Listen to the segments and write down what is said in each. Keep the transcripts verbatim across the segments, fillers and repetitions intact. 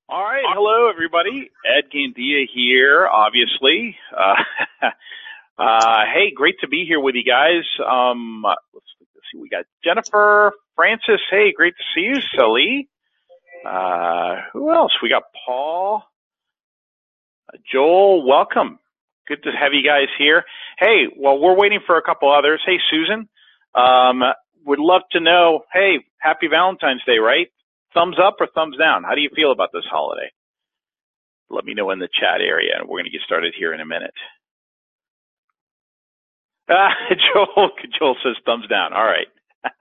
All right. Hello, everybody. Ed Gandia here, obviously. Uh, uh, hey, great to be here with you guys. Um, let's, let's see. We got Jennifer, Francis. Hey, great to see you. Sally. Uh, who else? We got Paul. Uh, Joel, welcome. Good to have you guys here. Hey, well, we're waiting for a couple others. Hey, Susan. Um, would love to know, hey, happy Valentine's Day, right? Thumbs up or thumbs down? How do you feel about this holiday? Let me know in the chat area, and we're going to get started here in a minute. Ah, Joel, Joel says thumbs down. All right.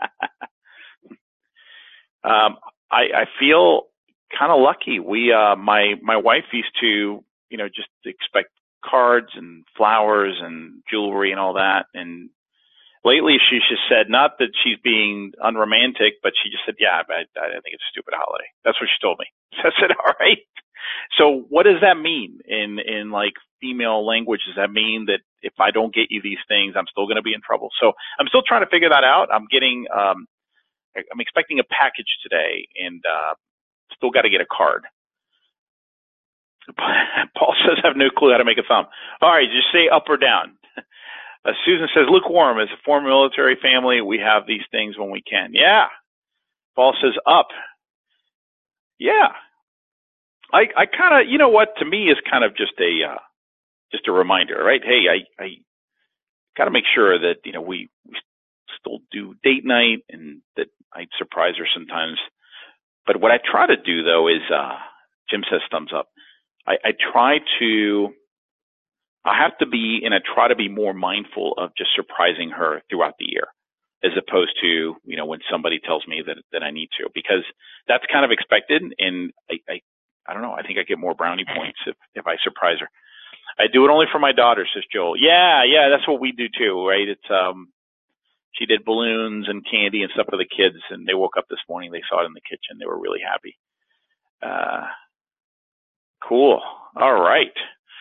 um, I, I feel kind of lucky. We, uh, my, my wife used to, you know, just expect cards and flowers and jewelry and all that. And lately she's just said, not that she's being unromantic, but she just said, yeah, I, I think it's a stupid holiday. That's what she told me. So I said, all right. So what does that mean in, in like female language? Does that mean that if I don't get you these things, I'm still going to be in trouble? So I'm still trying to figure that out. I'm getting, um, I'm expecting a package today and, uh, still got to get a card. Paul says, I have no clue how to make a thumb. All right. Just say up or down. Uh, Susan says, lukewarm. As a former military family, we have these things when we can. Yeah. Paul says, up. Yeah. I, I kind of, you know what, to me is kind of just a, uh, just a reminder, right? Hey, I, I got to make sure that, you know, we, we still do date night and that I surprise her sometimes. But what I try to do though is, uh, Jim says thumbs up. I, I try to, I have to be, and I try to be more mindful of just surprising her throughout the year, as opposed to, you know, when somebody tells me that, that I need to, because that's kind of expected. And I, I, I don't know, I think I get more brownie points if, if I surprise her. I do it only for my daughter, says Joel. Yeah, yeah, that's what we do too, right? It's, um, she did balloons and candy and stuff for the kids, and they woke up this morning, they saw it in the kitchen. They were really happy. Uh, cool. All right.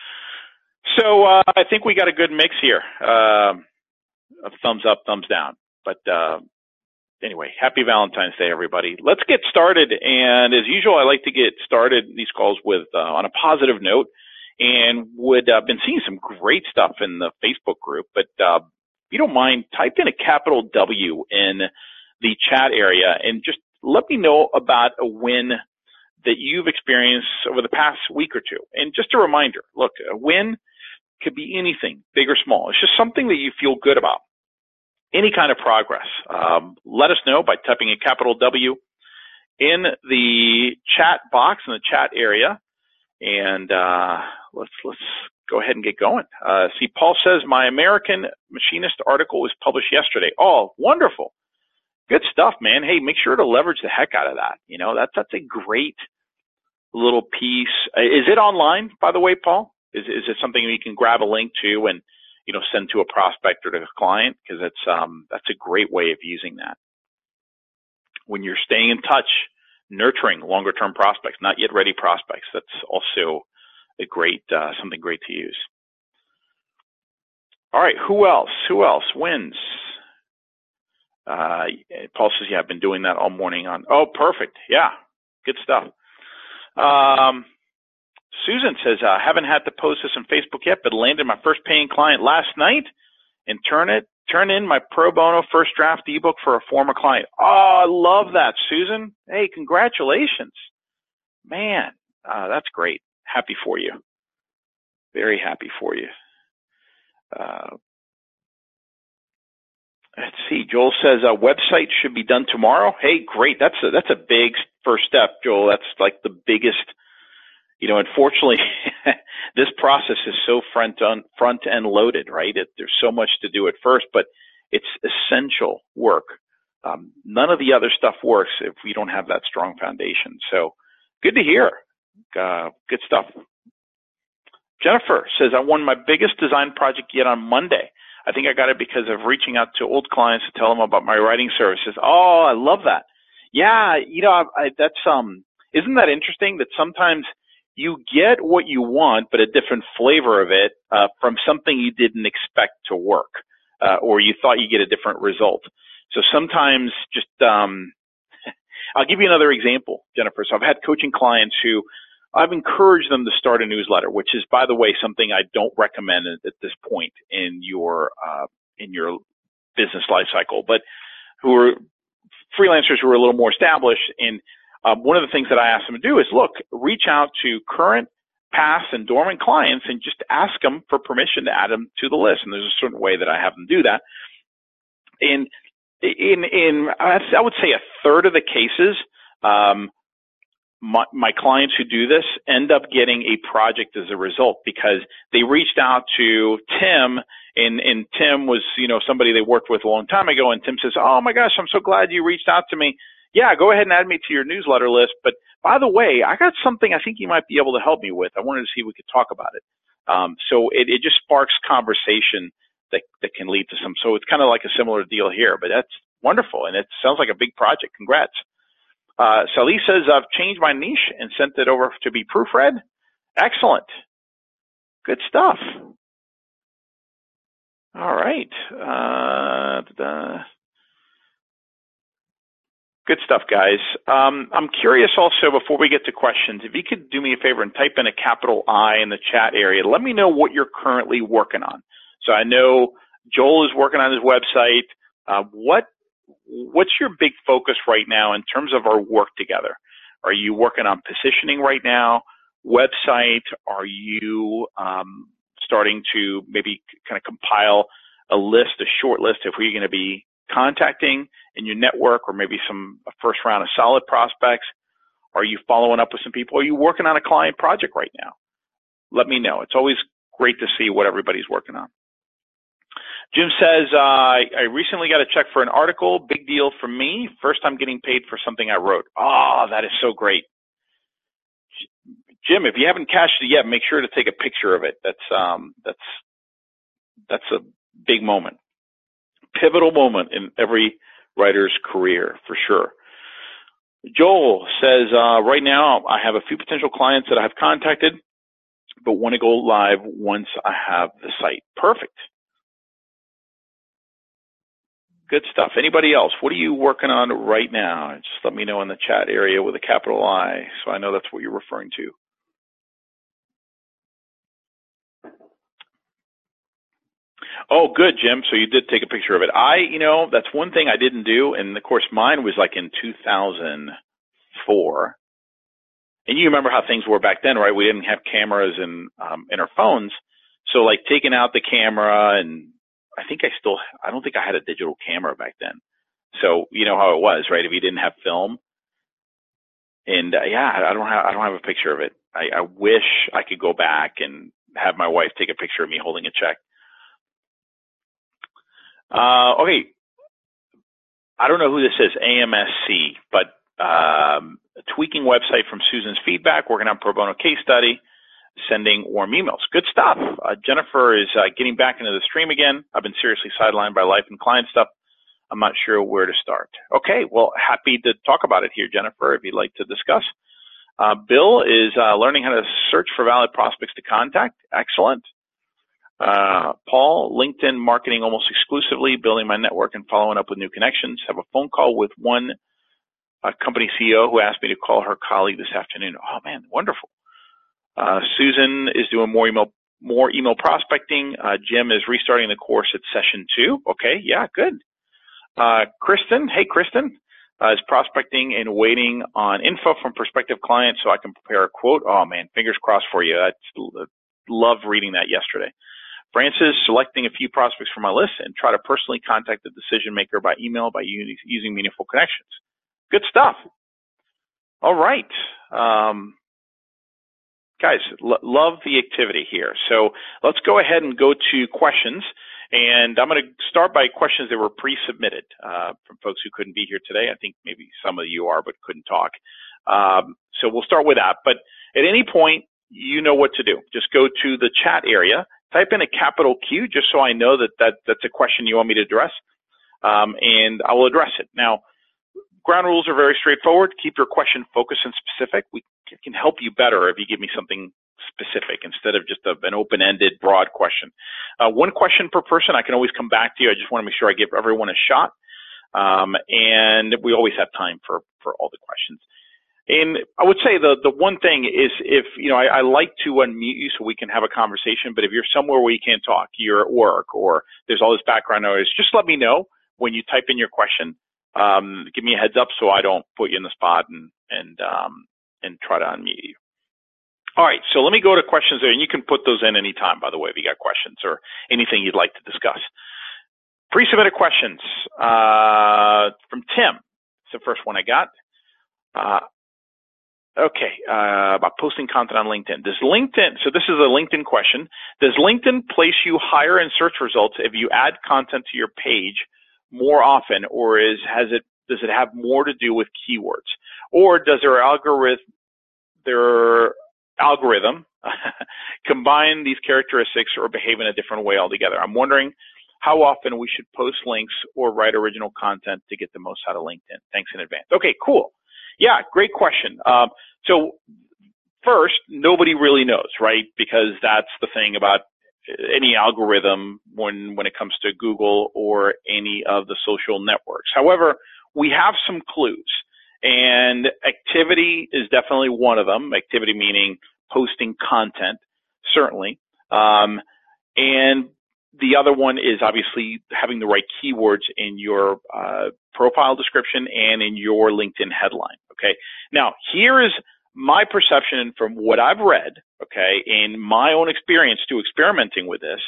So uh, I think we got a good mix here uh, of thumbs up, thumbs down. But uh, anyway, happy Valentine's Day, everybody. Let's get started. And as usual, I like to get started these calls with uh, on a positive note, and would uh, been seeing some great stuff in the Facebook group. But uh, if you don't mind, type in a capital W in the chat area and just let me know about a win that you've experienced over the past week or two. And just a reminder, look, a win could be anything, big or small. It's just something that you feel good about. Any kind of progress. Um, let us know by typing a capital W in the chat box, in the chat area. And uh, let's let's go ahead and get going. Uh, see, Paul says, my American Machinist article was published yesterday. Oh, wonderful. Good stuff, man. Hey, make sure to leverage the heck out of that. You know, that's, that's a great little piece. Is it online, by the way, Paul? Is is it something we can grab a link to and, you know, send to a prospect or to a client? Because it's um that's a great way of using that. When you're staying in touch, nurturing longer term prospects, not yet ready prospects, that's also a great uh, something great to use. All right, who else? Who else wins? Uh, Paul says, yeah, I've been doing that all morning on. Oh, perfect. Yeah, good stuff. Um. Susan says, I uh, haven't had to post this on Facebook yet, but landed my first paying client last night and turn it, turn in my pro bono first draft ebook for a former client. Oh, I love that, Susan. Hey, congratulations. Man, uh, that's great. Happy for you. Very happy for you. Uh, let's see. Joel says a website should be done tomorrow. Hey, great. That's a, that's a big first step, Joel. That's like the biggest. You know, unfortunately, this process is so front on front end loaded, right? It, there's so much to do at first, but it's essential work. Um, none of the other stuff works if we don't have that strong foundation. So good to hear. Uh, good stuff. Jennifer says, I won my biggest design project yet on Monday. I think I got it because of reaching out to old clients to tell them about my writing services. Oh, I love that. Yeah, you know, I, I, that's um, isn't that interesting that sometimes you get what you want, but a different flavor of it uh, from something you didn't expect to work, uh, or you thought you'd get a different result. So sometimes just, um, I'll give you another example, Jennifer. So I've had coaching clients who I've encouraged them to start a newsletter, which is, by the way, something I don't recommend at this point in your uh, in your business life cycle. But who are freelancers who are a little more established, and um, one of the things that I ask them to do is, look, reach out to current, past, and dormant clients and just ask them for permission to add them to the list. And there's a certain way that I have them do that. And in in I would say a third of the cases, um, My, my clients who do this end up getting a project as a result, because they reached out to Tim, and, and Tim was, you know, somebody they worked with a long time ago, and Tim says, oh my gosh, I'm so glad you reached out to me. Yeah, go ahead and add me to your newsletter list. But by the way, I got something I think you might be able to help me with. I wanted to see if we could talk about it. Um, so it, it just sparks conversation that, that can lead to some. So it's kind of like a similar deal here, but that's wonderful. And it sounds like a big project. Congrats. Uh, Sally says, I've changed my niche and sent it over to be proofread. Excellent. Good stuff. All right. Uh, da-da. Good stuff, guys. Um, I'm curious also, before we get to questions, if you could do me a favor and type in a capital I in the chat area, let me know what you're currently working on. So I know Joel is working on his website. Uh, what What's your big focus right now in terms of our work together? Are you working on positioning right now, website? Are you um, starting to maybe kind of compile a list, a short list of who you're going to be contacting in your network, or maybe some a first round of solid prospects? Are you following up with some people? Are you working on a client project right now? Let me know. It's always great to see what everybody's working on. Jim says, uh, I recently got a check for an article. Big deal for me. First time getting paid for something I wrote. Oh, that is so great. Jim, if you haven't cashed it yet, make sure to take a picture of it. That's, um, that's, that's a big moment. Pivotal moment in every writer's career, for sure. Joel says, uh, right now I have a few potential clients that I have contacted, but want to go live once I have the site. Perfect. Good stuff. Anybody else? What are you working on right now? Just let me know in the chat area with a capital I, so I know that's what you're referring to. Oh, good, Jim. So you did take a picture of it. I, you know, that's one thing I didn't do, and of course mine was like in two thousand four. And you remember how things were back then, right? We didn't have cameras in um, in our phones, so like taking out the camera, and I think I still, I don't think I had a digital camera back then. So you know how it was, right? If you didn't have film, and uh, yeah, I don't have, I don't have a picture of it. I, I wish I could go back and have my wife take a picture of me holding a check. Uh, okay. I don't know who this is, A M S C, but um, a tweaking website from Susan's feedback, working on pro bono case study, sending warm emails. Good stuff. Uh, Jennifer is uh, getting back into the stream again. I've been seriously sidelined by life and client stuff. I'm not sure where to start. Okay, well, happy to talk about it here, Jennifer, if you'd like to discuss. Uh, Bill is uh, learning how to search for valid prospects to contact. Excellent. Uh, Paul, LinkedIn marketing almost exclusively, building my network and following up with new connections. Have a phone call with one uh, company C E O who asked me to call her colleague this afternoon. Oh man, wonderful. Uh, Susan is doing more email, more email prospecting. Uh, Jim is restarting the course at session two. Okay. Yeah, good. Uh, Kristen, hey, Kristen, uh, is prospecting and waiting on info from prospective clients so I can prepare a quote. Oh man, fingers crossed for you. I love reading that yesterday. Francis, selecting a few prospects from my list and try to personally contact the decision maker by email by using meaningful connections. Good stuff. All right. Um, guys, lo- love the activity here. So let's go ahead and go to questions. And I'm going to start by questions that were pre-submitted uh, from folks who couldn't be here today. I think maybe some of you are but couldn't talk. Um, so we'll start with that. But at any point, you know what to do. Just go to the chat area. Type in a capital Q just so I know that, that that's a question you want me to address, um, and I will address it. Now, ground rules are very straightforward. Keep your question focused and specific. We can help you better if you give me something specific instead of just a, an open-ended, broad question. Uh, one question per person. I can always come back to you. I just want to make sure I give everyone a shot, um, and we always have time for, for all the questions. And I would say the the one thing is if, you know, I, I like to unmute you so we can have a conversation, but if you're somewhere where you can't talk, you're at work or there's all this background noise, just let me know when you type in your question. Um, give me a heads up so I don't put you in the spot and, and, um, and try to unmute you. All right. So let me go to questions there, and you can put those in anytime, by the way, if you got questions or anything you'd like to discuss. Pre-submitted questions, uh, from Tim. It's the first one I got. Uh, Okay, uh, about posting content on LinkedIn. Does LinkedIn, so this is a LinkedIn question. Does LinkedIn place you higher in search results if you add content to your page more often, or is, has it, does it have more to do with keywords? Or does their algorithm, their algorithm combine these characteristics or behave in a different way altogether? I'm wondering how often we should post links or write original content to get the most out of LinkedIn. Thanks in advance. Okay, cool. Yeah, great question. Um, so first, nobody really knows, right? Because that's the thing about any algorithm when, when it comes to Google or any of the social networks. However, we have some clues, and activity is definitely one of them. Activity meaning posting content, certainly. Um, and the other one is obviously having the right keywords in your uh, profile description and in your LinkedIn headline, okay? Now, here is my perception from what I've read, okay, in my own experience to experimenting with this,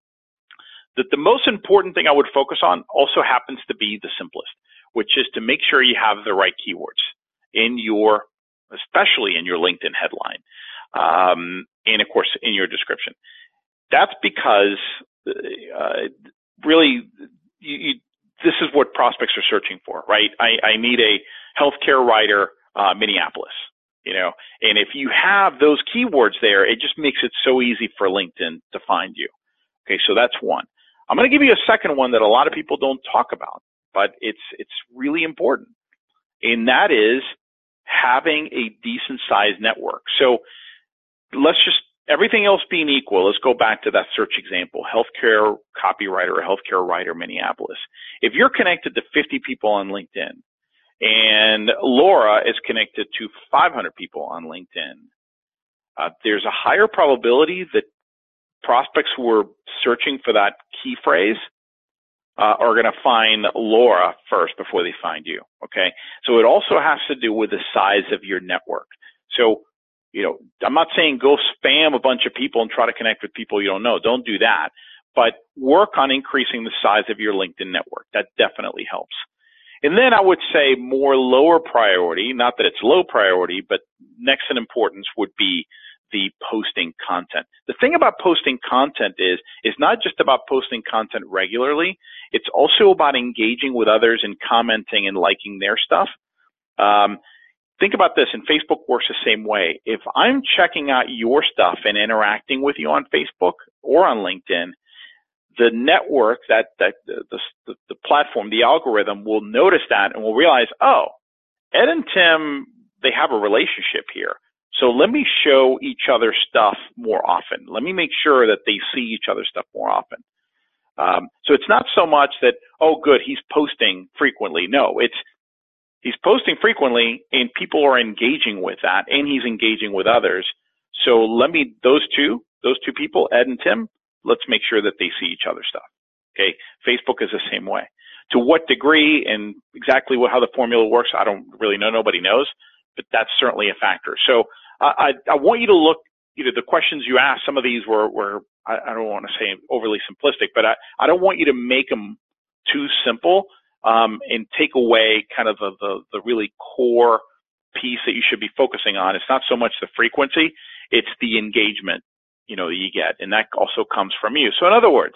that the most important thing I would focus on also happens to be the simplest, which is to make sure you have the right keywords in your, especially in your LinkedIn headline, um, and of course in your description. That's because uh, really you, you, this is what prospects are searching for, right? I, I need a healthcare writer, uh, Minneapolis, you know, and if you have those keywords there, it just makes it so easy for LinkedIn to find you. Okay, so that's one. I'm going to give you a second one that a lot of people don't talk about, but it's it's really important, and that is having a decent sized network. So let's just, everything else being equal, let's go back to that search example, healthcare copywriter or healthcare writer Minneapolis. If you're connected to fifty people on LinkedIn and Laura is connected to five hundred people on LinkedIn, uh, there's a higher probability that prospects who are searching for that key phrase uh, are going to find Laura first before they find you, okay? So it also has to do with the size of your network. So, you know, I'm not saying go spam a bunch of people and try to connect with people you don't know. Don't do that. But work on increasing the size of your LinkedIn network. That definitely helps. And then I would say more lower priority, not that it's low priority, but next in importance would be the posting content. The thing about posting content is, it's not just about posting content regularly. It's also about engaging with others and commenting and liking their stuff. Um, think about this, and Facebook works the same way. If I'm checking out your stuff and interacting with you on Facebook or on LinkedIn, the network, that, that the, the, the platform, the algorithm will notice that and will realize, oh, Ed and Tim, they have a relationship here. So let me show each other stuff more often. Let me make sure that they see each other's stuff more often. Um, so it's not so much that, oh, good, he's posting frequently. No, it's he's posting frequently and people are engaging with that, and he's engaging with others. So let me, those two, those two people, Ed and Tim, let's make sure that they see each other's stuff. Okay. Facebook is the same way. To what degree and exactly what, how the formula works, I don't really know. Nobody knows, but that's certainly a factor. So uh, I, I want you to look, you know, the questions you asked, some of these were, were I, I don't want to say overly simplistic, but I, I don't want you to make them too simple um, and take away kind of the, the, the really core piece that you should be focusing on. It's not so much the frequency, it's the engagement, you know, that you get, and that also comes from you. So in other words,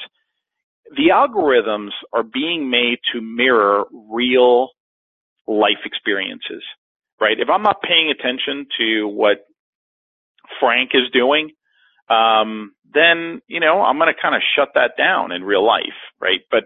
the algorithms are being made to mirror real life experiences, right? If I'm not paying attention to what Frank is doing, um, then, you know, I'm going to kind of shut that down in real life, right? But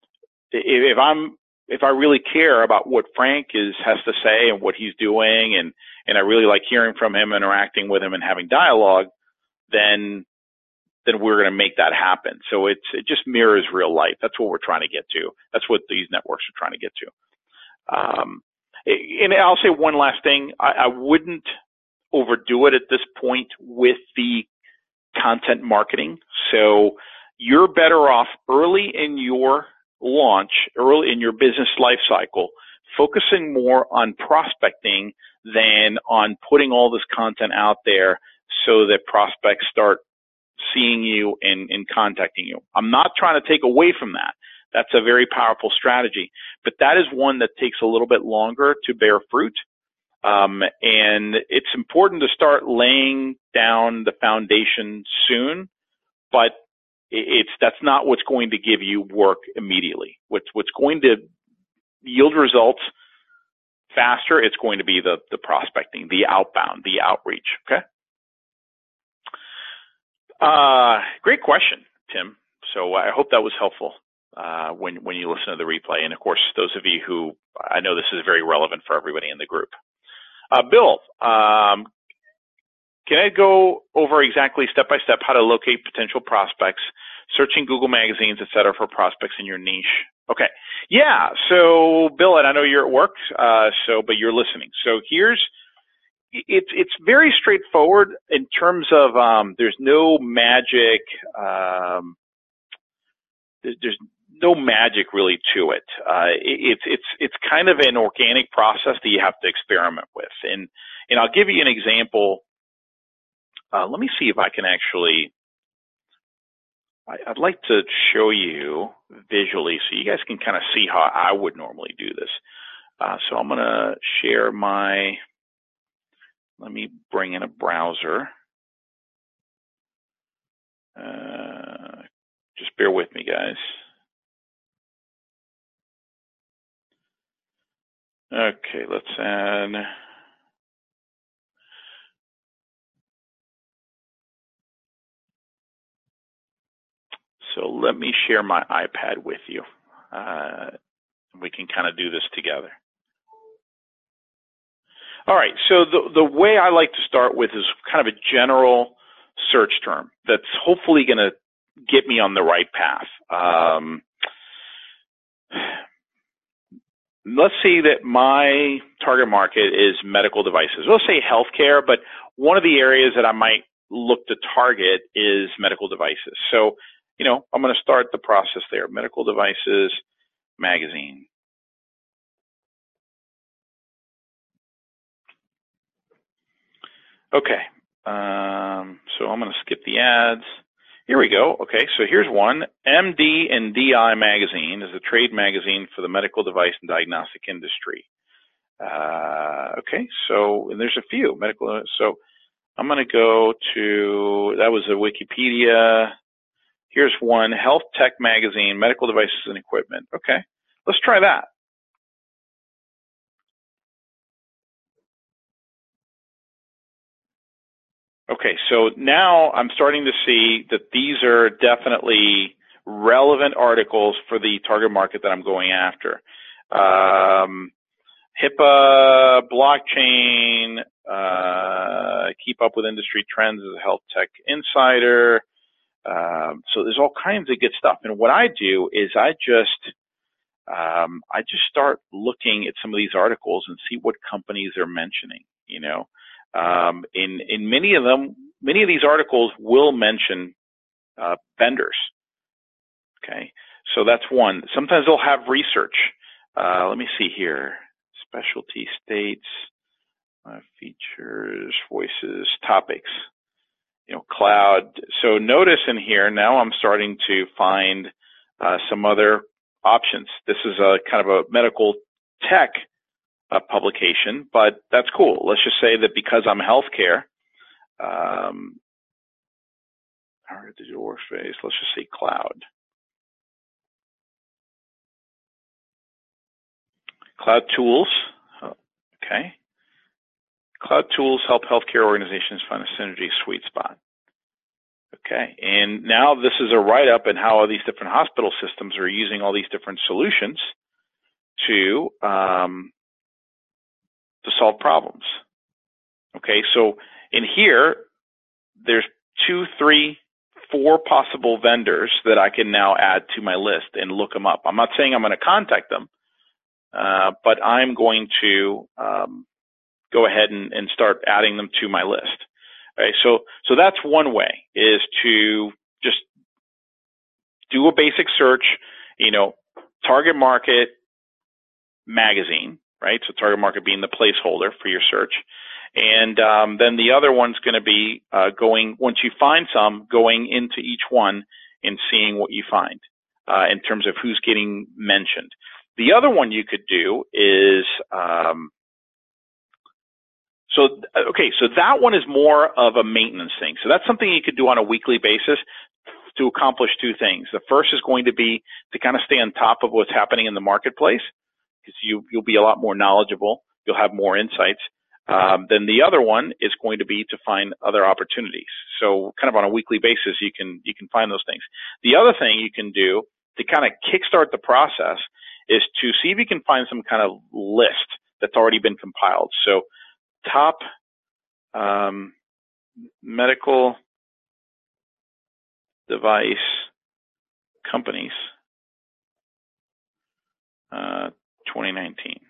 if I'm, if I really care about what Frank is, has to say and what he's doing, and, and I really like hearing from him, interacting with him and having dialogue, then then we're going to make that happen. So it's, it just mirrors real life. That's what we're trying to get to. That's what these networks are trying to get to. Um, And I'll say one last thing. I, I wouldn't overdo it at this point with the content marketing. So you're better off early in your launch, early in your business life cycle, focusing more on prospecting than on putting all this content out there so that prospects start seeing you and, and contacting you. I'm not trying to take away from that. That's a very powerful strategy, but that is one that takes a little bit longer to bear fruit. Um, and it's important to start laying down the foundation soon, but it's, that's not what's going to give you work immediately. What's, what's going to yield results faster, it's going to be the, the prospecting, the outbound, the outreach. Okay. Uh, great question, Tim. So I hope that was helpful, uh, when, when you listen to the replay. And of course, those of you who, I know this is very relevant for everybody in the group. Uh, Bill, um, can I go over exactly step by step how to locate potential prospects, searching Google magazines, et cetera, for prospects in your niche? Okay. Yeah. So Bill, and I know you're at work, uh, so, but you're listening. So here's, it's, it's very straightforward in terms of, um, there's no magic, um, there's no magic really to it. Uh, it's, it's, it's kind of an organic process that you have to experiment with. And, and I'll give you an example. Uh, let me see if I can actually, I, I'd like to show you visually so you guys can kind of see how I would normally do this. Uh, so I'm going to share my, let me bring in a browser. Uh, just bear with me, guys. Okay, let's add. So let me share my iPad with you. Uh, we can kind of do this together. All right, so the, the way I like to start with is kind of a general search term that's hopefully going to get me on the right path. Um, let's see that my target market is medical devices. Let's say healthcare, but one of the areas that I might look to target is medical devices. So, you know, I'm going to start the process there. Medical devices magazine. Okay. Um, so I'm going to skip the ads. Here we go. Okay. So here's one. M D and D I magazine is a trade magazine for the medical device and diagnostic industry. Uh, okay. So, and there's a few medical. So I'm going to go to, that was a Wikipedia. Here's one, Health Tech Magazine, Medical Devices and Equipment. Okay, let's try that. Okay, so now I'm starting to see that these are definitely relevant articles for the target market that I'm going after. Um, HIPAA, blockchain, uh, keep up with industry trends as a health tech insider. Um, so there's all kinds of good stuff. And what I do is I just, um, I just start looking at some of these articles and see what companies they're mentioning, you know. Um, in, in many of them, many of these articles will mention, uh, vendors. Okay. So that's one. Sometimes they'll have research. Uh, let me see here. Specialty states, uh, features, voices, topics. You know, cloud. So notice in here, now I'm starting to find uh, some other options. This is a kind of a medical tech uh, publication, but that's cool. Let's just say that because I'm healthcare, um, our digital workspace, let's just say cloud. Cloud tools. Okay. Cloud tools help healthcare organizations find a synergy sweet spot. Okay, and now this is a write-up in how all these different hospital systems are using all these different solutions to um, to solve problems. Okay, so in here, there's two, three, four possible vendors that I can now add to my list and look them up. I'm not saying I'm going to contact them, uh, but I'm going to um, go ahead and, and start adding them to my list. All right, so so that's one way, is to just do a basic search, you know, target market magazine, right? So target market being the placeholder for your search. And um, then the other one's going to be uh, going, once you find some, going into each one and seeing what you find uh, in terms of who's getting mentioned. The other one you could do is, um, so, okay, so that one is more of a maintenance thing. So that's something you could do on a weekly basis to accomplish two things. The first is going to be to kind of stay on top of what's happening in the marketplace, because you, you'll be a lot more knowledgeable. You'll have more insights. Um, then the other one is going to be to find other opportunities. So kind of on a weekly basis, you can, you can find those things. The other thing you can do to kind of kickstart the process is to see if you can find some kind of list that's already been compiled. So top, um, medical device companies, uh, twenty nineteen.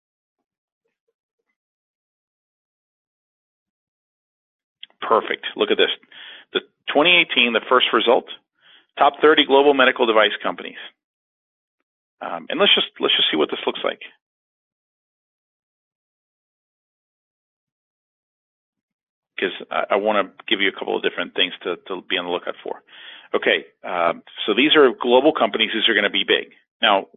Perfect. Look at this. The twenty eighteen, the first result, top thirty global medical device companies. Um, and let's just, let's just see what this looks like. Because I, I want to give you a couple of different things to, to be on the lookout for. Okay. Um, so these are global companies. These are going to be big. Now,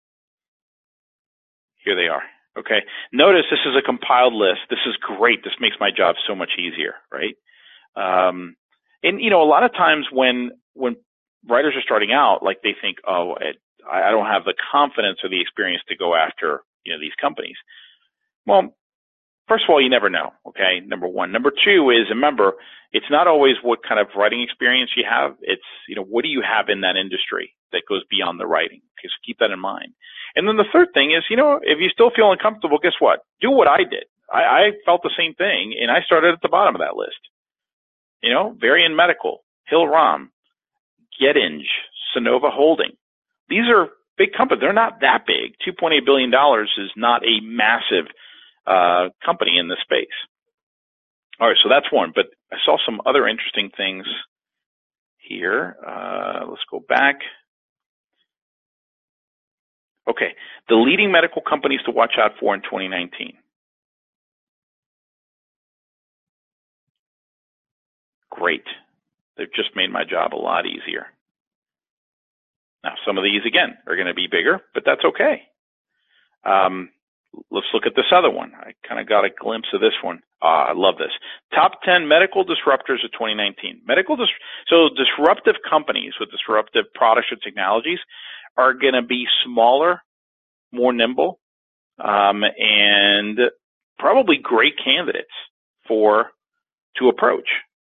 here they are. Okay. Notice this is a compiled list. This is great. This makes my job so much easier, right? Um, and you know, a lot of times when, when writers are starting out, like they think, oh, it, I don't have the confidence or the experience to go after, you know, these companies. Well, first of all, you never know. Okay. Number one. Number two is, remember, it's not always what kind of writing experience you have. It's, you know, what do you have in that industry that goes beyond the writing? Okay, so keep that in mind. And then the third thing is, you know, if you still feel uncomfortable, guess what? Do what I did. I, I felt the same thing, and I started at the bottom of that list. You know, Varian Medical, Hill-Rom, Getinge, Sonova Holding. These are big companies. They're not that big. two point eight billion dollars is not a massive uh, company in this space. All right, so that's one. But I saw some other interesting things here. Uh, let's go back. Okay, the leading medical companies to watch out for in twenty nineteen. Great. They've just made my job a lot easier. Now, some of these, again, are going to be bigger, but that's okay. Um, let's look at this other one. I kind of got a glimpse of this one. Ah, I love this. Top ten medical disruptors of twenty nineteen. Medical dis- so disruptive companies with disruptive products or technologies are going to be smaller, more nimble, um, and probably great candidates for to approach.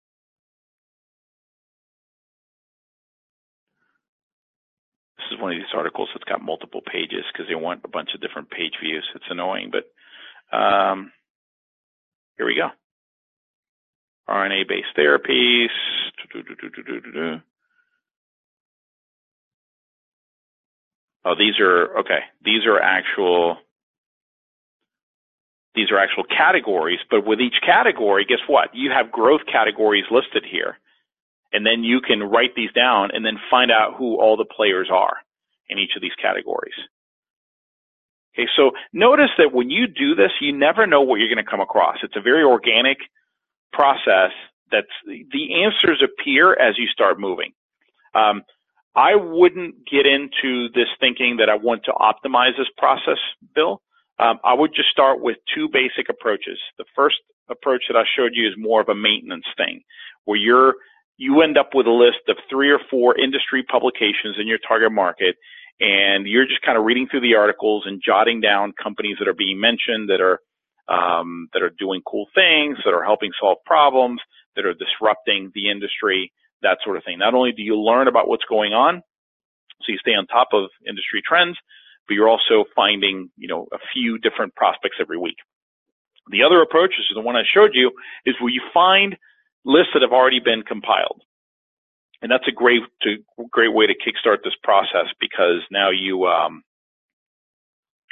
This is one of these articles that's got multiple pages because they want a bunch of different page views. It's annoying, but um, here we go. R N A-based therapies. Oh, these are, okay, these are actual, these are actual categories, but with each category, guess what? You have growth categories listed here. And then you can write these down and then find out who all the players are in each of these categories. Okay, so notice that when you do this, you never know what you're going to come across. It's a very organic process that's, the answers appear as you start moving. Um, I wouldn't get into this thinking that I want to optimize this process, Bill. Um, I would just start with two basic approaches. The first approach that I showed you is more of a maintenance thing, where you're you end up with a list of three or four industry publications in your target market, and you're just kind of reading through the articles and jotting down companies that are being mentioned, that are um, that are doing cool things, that are helping solve problems, that are disrupting the industry, that sort of thing. Not only do you learn about what's going on, so you stay on top of industry trends, but you're also finding, you know, a few different prospects every week. The other approach, which is the one I showed you, is where you find lists that have already been compiled. And that's a great, to, great way to kickstart this process, because now you, um,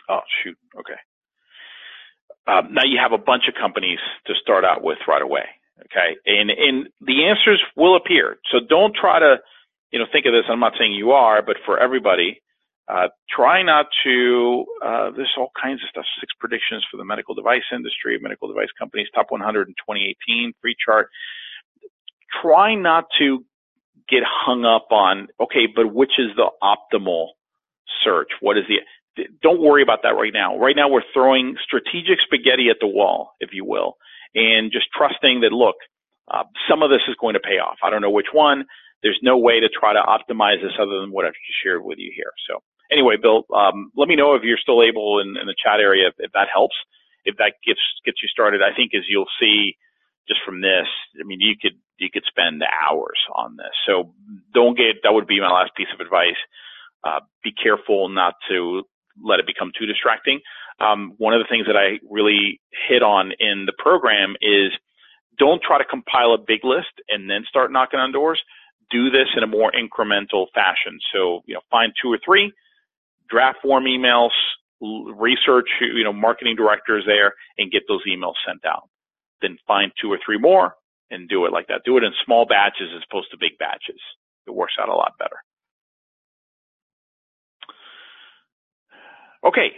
Oh, shoot. Okay. Um, now you have a bunch of companies to start out with right away. Okay. And, and the answers will appear. So don't try to, you know, think of this. I'm not saying you are, but for everybody, uh, try not to, uh, there's all kinds of stuff. Six predictions for the medical device industry, medical device companies, top one hundred in twenty eighteen, free chart. Try not to get hung up on, okay, but which is the optimal search? What is the, don't worry about that right now. Right now we're throwing strategic spaghetti at the wall, if you will, and just trusting that, look, uh, some of this is going to pay off. I don't know which one. There's no way to try to optimize this other than what I've just shared with you here. So anyway, Bill, um, let me know if you're still able in, in the chat area, if, if that helps, if that gets, gets you started. I think as you'll see just from this, I mean, you could, you could spend hours on this. So don't get, that would be my last piece of advice. Uh, be careful not to let it become too distracting. Um, one of the things that I really hit on in the program is don't try to compile a big list and then start knocking on doors. Do this in a more incremental fashion. So, you know, find two or three, draft warm emails, research, you know, marketing directors there and get those emails sent out. Then find two or three more and do it like that. Do it in small batches as opposed to big batches. It works out a lot better. Okay,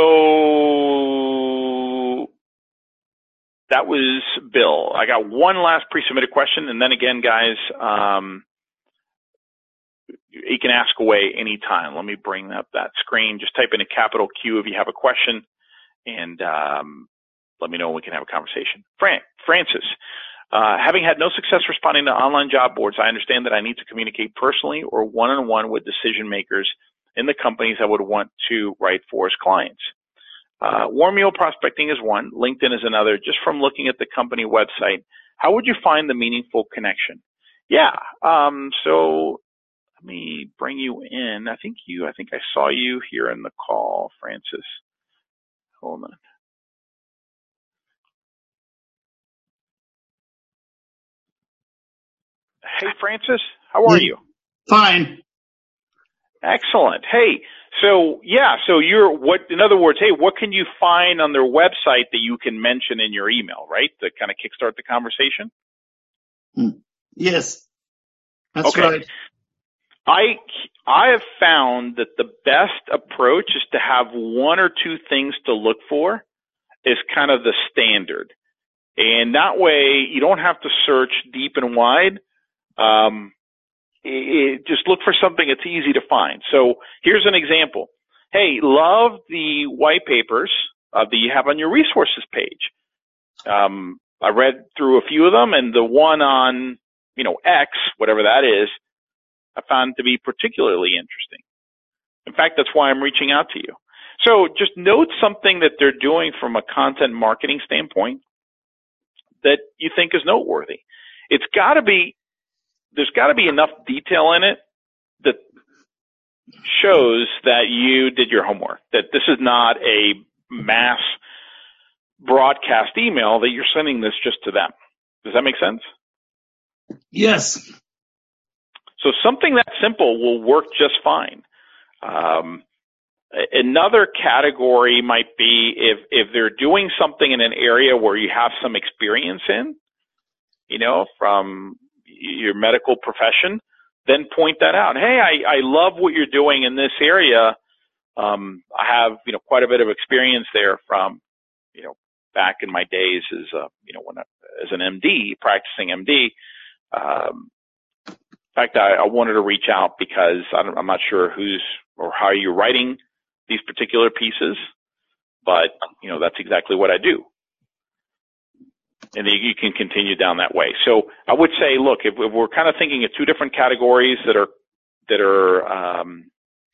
so that was Bill. I got one last pre-submitted question, and then again, guys, um, you can ask away anytime. Let me bring up that screen. Just type in a capital Q if you have a question, and um, let me know when we can have a conversation. Fran Francis, uh, having had no success responding to online job boards, I understand that I need to communicate personally or one-on-one with decision makers in the companies I would want to write for as clients. Uh, warm email prospecting is one. LinkedIn is another. Just from looking at the company website, how would you find the meaningful connection? Yeah. Um, so let me bring you in. I think you, I think I saw you here in the call, Francis. Hold on. Hey, Francis, how are you? Fine. Excellent. Hey, so yeah, so you're what, in other words, hey, what can you find on their website that you can mention in your email, right? To kind of kickstart the conversation? Yes, that's okay. right. I, I have found that the best approach is to have one or two things to look for is kind of the standard. And that way you don't have to search deep and wide. Um, It, just look for something that's easy to find. So here's an example. Hey, love the white papers uh, that you have on your resources page. Um, I read through a few of them, and the one on, you know, X, whatever that is, I found to be particularly interesting. In fact, that's why I'm reaching out to you. So just note something that they're doing from a content marketing standpoint that you think is noteworthy. It's got to be There's got to be enough detail in it that shows that you did your homework, that this is not a mass broadcast email that you're sending this just to them. Does that make sense? Yes. So something that simple will work just fine. Um, another category might be if, if they're doing something in an area where you have some experience in, you know, from your medical profession, then point that out. Hey, I, I love what you're doing in this area. Um, I have, you know, quite a bit of experience there from, you know, back in my days as, uh, you know, when I, as an M D, practicing M D. Um, in fact, I, I wanted to reach out because I don't, I'm not sure who's or how you're writing these particular pieces, but, you know, that's exactly what I do. And you can continue down that way. So I would say, look, if we're kind of thinking of two different categories that are that are um,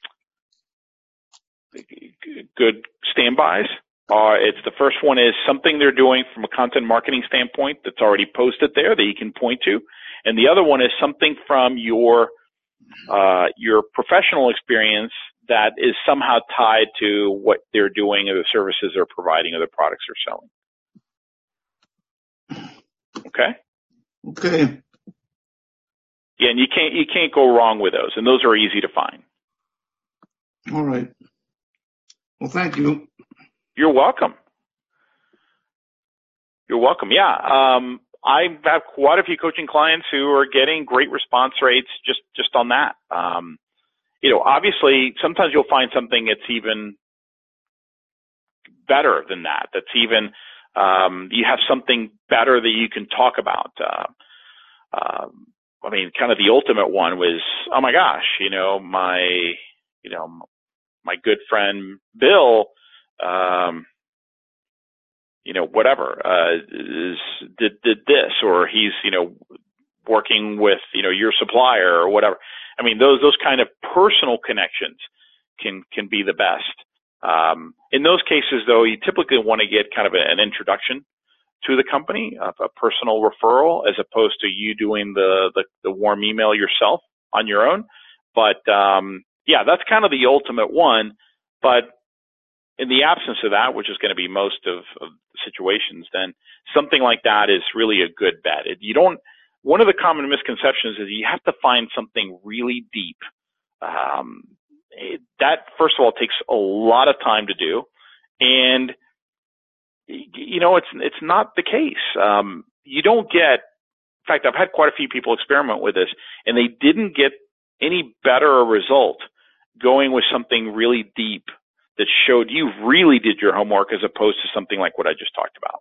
good standbys, uh, it's the first one is something they're doing from a content marketing standpoint that's already posted there that you can point to, and the other one is something from your uh, your professional experience that is somehow tied to what they're doing or the services they're providing or the products they're selling. Okay. Okay. Yeah, and you can't you can't go wrong with those, and those are easy to find. All right. Well, thank you. You're welcome. You're welcome. Yeah. Um, I have quite a few coaching clients who are getting great response rates just, just on that. Um, you know, obviously sometimes you'll find something that's even better than that. That's even, um, you have something better that you can talk about. Uh, um, I mean, kind of the ultimate one was, oh my gosh, you know, my, you know, my good friend Bill, um, you know, whatever, uh, is, did, did this, or he's, you know, working with, you know, your supplier or whatever. I mean, those, those kind of personal connections can, can be the best. Um, in those cases though, you typically want to get kind of a, an introduction to the company, a, a personal referral, as opposed to you doing the, the, the warm email yourself on your own. But, um, yeah, that's kind of the ultimate one. But in the absence of that, which is going to be most of, of situations, then something like that is really a good bet. It, you don't, one of the common misconceptions is you have to find something really deep. Um, it, that, first of all, takes a lot of time to do. And, you know, it's, it's not the case. Um, you don't get, in fact, I've had quite a few people experiment with this, and they didn't get any better a result going with something really deep that showed you really did your homework as opposed to something like what I just talked about.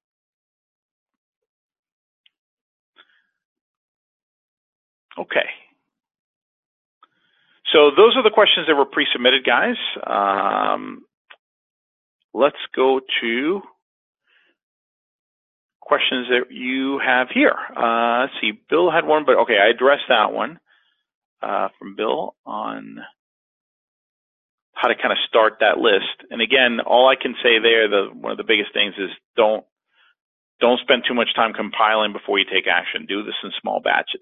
Okay. So those are the questions that were pre-submitted, guys. Um, let's go to questions that you have here. Uh, let's see. Bill had one, but okay, I addressed that one uh, from Bill on how to kind of start that list. And again, all I can say there, the one of the biggest things is don't don't spend too much time compiling before you take action. Do this in small batches.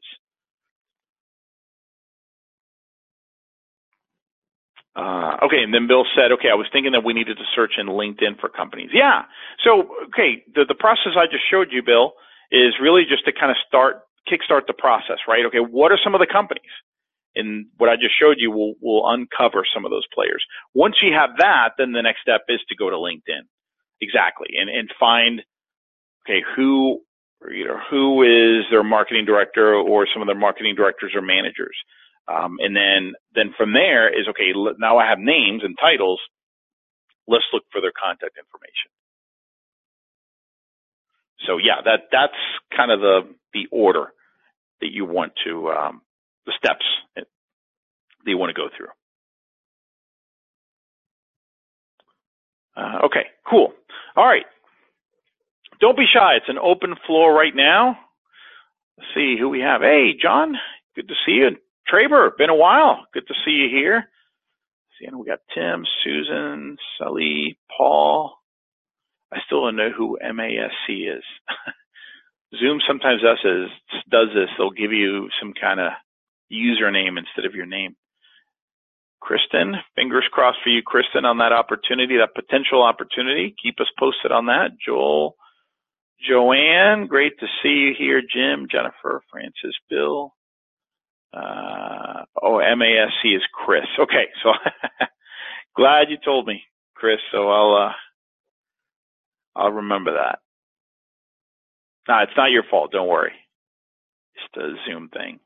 Uh, okay, and then Bill said, okay, I was thinking that we needed to search in LinkedIn for companies. Yeah. So, okay, the, the process I just showed you, Bill, is really just to kind of start, kickstart the process, right? Okay, what are some of the companies? And what I just showed you will, will uncover some of those players. Once you have that, then the next step is to go to LinkedIn. Exactly. And, and find, okay, who, you know, who is their marketing director or some of their marketing directors or managers. Um, and then, then from there is, okay, now I have names and titles. Let's look for their contact information. So yeah, that, that's kind of the, the order that you want to, um, the steps that you want to go through. Uh, okay, cool. All right. Don't be shy. It's an open floor right now. Let's see who we have. Hey, John, good to see you. Traber, been a while. Good to see you here. See, we got Tim, Susan, Sully, Paul. I still don't know who M A S C is. Zoom sometimes does this, does this. They'll give you some kind of username instead of your name. Kristen, fingers crossed for you, Kristen, on that opportunity, that potential opportunity. Keep us posted on that. Joel, Joanne, great to see you here. Jim, Jennifer, Francis, Bill. Uh, oh, M A S C is Chris. Okay, so glad you told me, Chris. So I'll uh, I'll remember that. No, it's not your fault. Don't worry. Just a Zoom thing.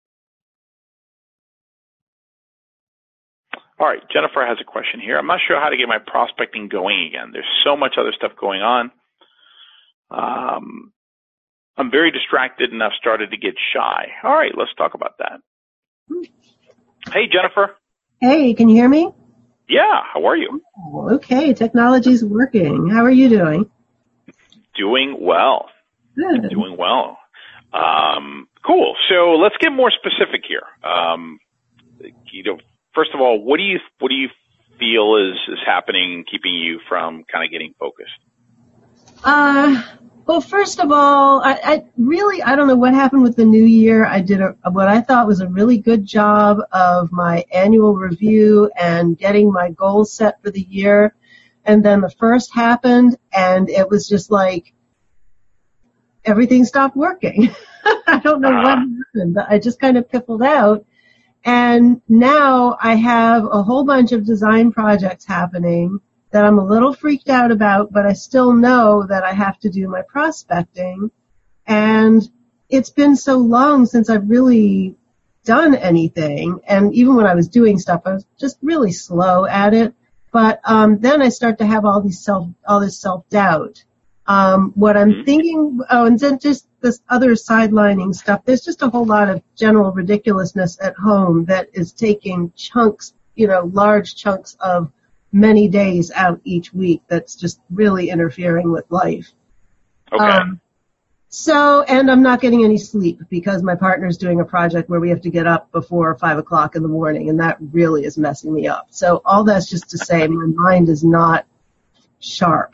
All right, Jennifer has a question here. I'm not sure how to get my prospecting going again. There's so much other stuff going on. Um, I'm very distracted and I've started to get shy. All right, let's talk about that. Hey, Jennifer. Hey, can you hear me? Yeah, how are you? Oh, okay, technology's working. How are you doing? Doing well. Good. Doing well. Um, cool. So let's get more specific here. Um, you know, first of all, what do you what do you feel is is happening, keeping you from kind of getting focused? Uh, well, first of all, I, I really I don't know what happened with the new year. I did a, what I thought was a really good job of my annual review and getting my goals set for the year, and then the first happened, and it was just like everything stopped working. I don't know uh, what happened, but I just kind of pippled out. And now I have a whole bunch of design projects happening, that I'm a little freaked out about, but I still know that I have to do my prospecting. And it's been so long since I've really done anything. And even when I was doing stuff, I was just really slow at it. But um, then I start to have all these self, all this self-doubt. Um, what I'm mm-hmm. thinking, oh, and then just this other sidelining stuff. There's just a whole lot of general ridiculousness at home that is taking chunks, you know, large chunks of many days out each week. That's just really interfering with life. Okay. Um, so, and I'm not getting any sleep because my partner's doing a project where we have to get up before five o'clock in the morning, and that really is messing me up. So all that's just to say my mind is not sharp.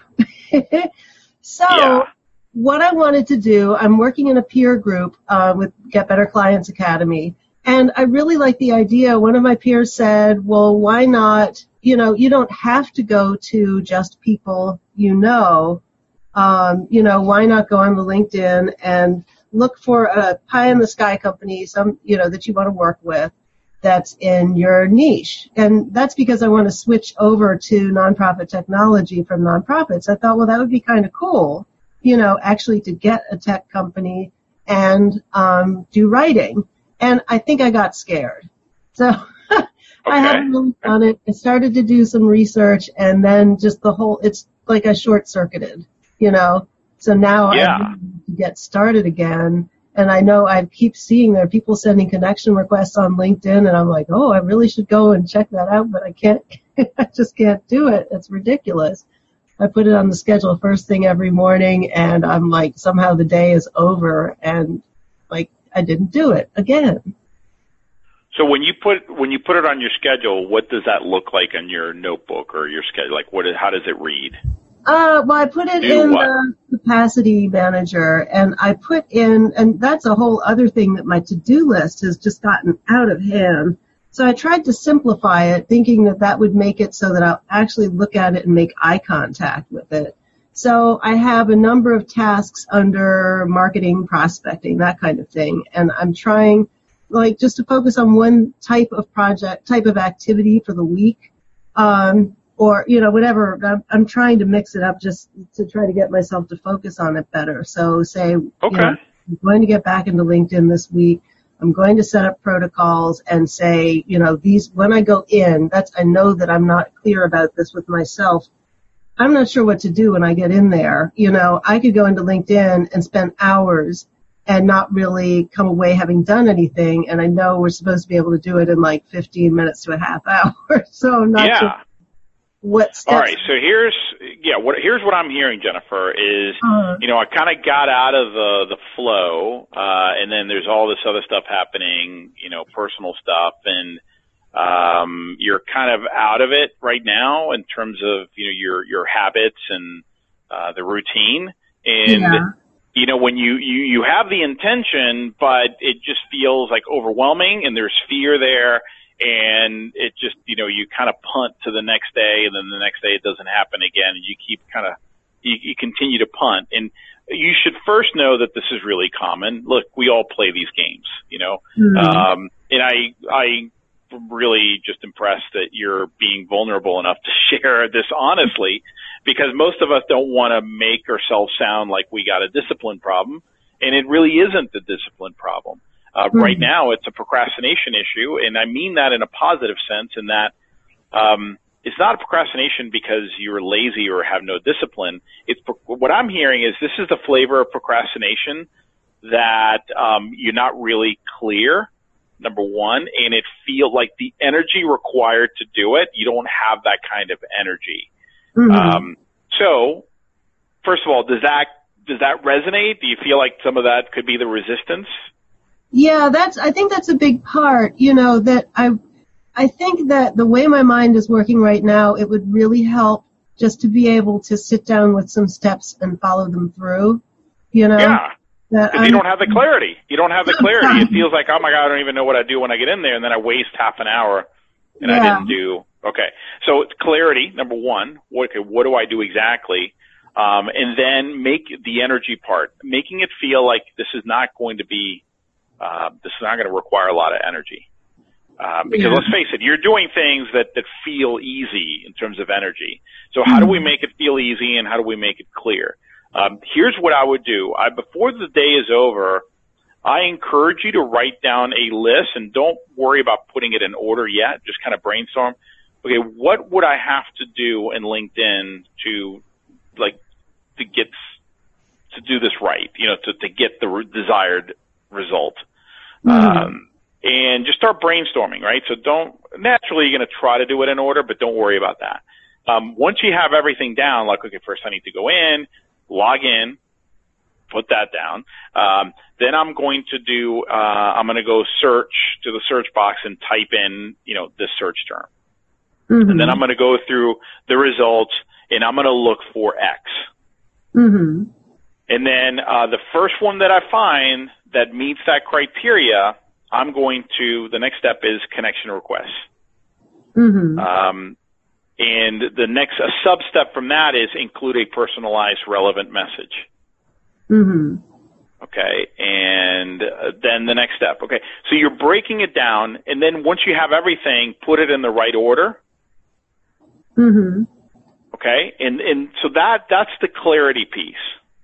So yeah. what I wanted to do, I'm working in a peer group uh, with Get Better Clients Academy, and I really like the idea. One of my peers said, well, why not, you know, you don't have to go to just people you know. Um, you know, why not go on the LinkedIn and look for a pie-in-the-sky company, some, you know, that you want to work with that's in your niche. And that's because I want to switch over to nonprofit technology from nonprofits. I thought, well, that would be kind of cool, you know, actually to get a tech company and um, do writing. And I think I got scared. So okay. I haven't really done it. I started to do some research, and then just the whole, it's like I short-circuited. You know, so now yeah. I need to get started again. And I know I keep seeing there are people sending connection requests on LinkedIn, and I'm like, oh, I really should go and check that out, but I can't, I just can't do it. It's ridiculous. I put it on the schedule first thing every morning, and I'm like, somehow the day is over, and like, I didn't do it again. So when you put, when you put it on your schedule, what does that look like on your notebook or your schedule? Like, what, how does it read? Uh, well, I put it Do in what? the capacity manager, and I put in, and that's a whole other thing that my to-do list has just gotten out of hand. So I tried to simplify it, thinking that that would make it so that I'll actually look at it and make eye contact with it. So I have a number of tasks under marketing, prospecting, that kind of thing, and I'm trying, like, just to focus on one type of project, type of activity for the week. Um, Or, you know, whatever. I'm, I'm trying to mix it up just to try to get myself to focus on it better. So say, okay. you know, I'm going to get back into LinkedIn this week. I'm going to set up protocols and say, you know, these, when I go in, that's, I know that I'm not clear about this with myself. I'm not sure what to do when I get in there. You know, I could go into LinkedIn and spend hours and not really come away having done anything. And I know we're supposed to be able to do it in like fifteen minutes to a half hour. So I'm not yeah. sure. What steps? All right, so here's yeah, what here's what I'm hearing, Jennifer, is uh, you know I kind of got out of the the flow, uh, and then there's all this other stuff happening, you know, personal stuff, and um, you're kind of out of it right now in terms of you know your your habits and uh, the routine, and yeah. you know when you you you have the intention, but it just feels like overwhelming, and there's fear there. And it just, you know, you kind of punt to the next day, and then the next day it doesn't happen again, and you keep kind of, you, you continue to punt. And you should first know that this is really common. Look, we all play these games, you know. Mm-hmm. Um, and I, I really just impressed that you're being vulnerable enough to share this honestly, because most of us don't want to make ourselves sound like we got a discipline problem, and it really isn't a discipline problem. Uh, mm-hmm. Right now, it's a procrastination issue, and I mean that in a positive sense, in that um, it's not a procrastination because you're lazy or have no discipline. It's what I'm hearing is this is the flavor of procrastination that um, you're not really clear, number one, and it feels like the energy required to do it, you don't have that kind of energy. Mm-hmm. Um, so, first of all, does that does that resonate? Do you feel like some of that could be the resistance? Yeah, that's, I think that's a big part, you know, that I, I think that the way my mind is working right now, it would really help just to be able to sit down with some steps and follow them through, you know? Yeah, because you don't have the clarity. You don't have the clarity. It feels like, oh my God, I don't even know what I do when I get in there, and then I waste half an hour and yeah. I didn't do, okay. So it's clarity, number one. What, okay, what do I do exactly? Um, and then make the energy part, making it feel like this is not going to be Uh, this is not going to require a lot of energy. Um, because Yeah. let's face it, you're doing things that, that feel easy in terms of energy. So how do we make it feel easy and how do we make it clear? Um, here's what I would do. I, before the day is over, I encourage you to write down a list, and don't worry about putting it in order yet. Just kind of brainstorm. Okay, what would I have to do in LinkedIn to, like, to get, to do this right, you know, to, to get the re- desired result? Mm-hmm. Um, and just start brainstorming, right? So don't, naturally you're going to try to do it in order, but don't worry about that. Um, once you have everything down, like, okay, first I need to go in, log in, put that down. Um, then I'm going to do, uh, I'm going to go search to the search box and type in, you know, this search term. Mm-hmm. And then I'm going to go through the results and I'm going to look for X. Mm-hmm. And then, uh, the first one that I find that meets that criteria, I'm going to, the next step is connection requests. Mm-hmm. Um, and the next, a sub-step from that is include a personalized relevant message. Mm-hmm. Okay. And uh, then the next step. Okay. So you're breaking it down. And then once you have everything, put it in the right order. Mm-hmm. Okay. And, and so that, that's the clarity piece.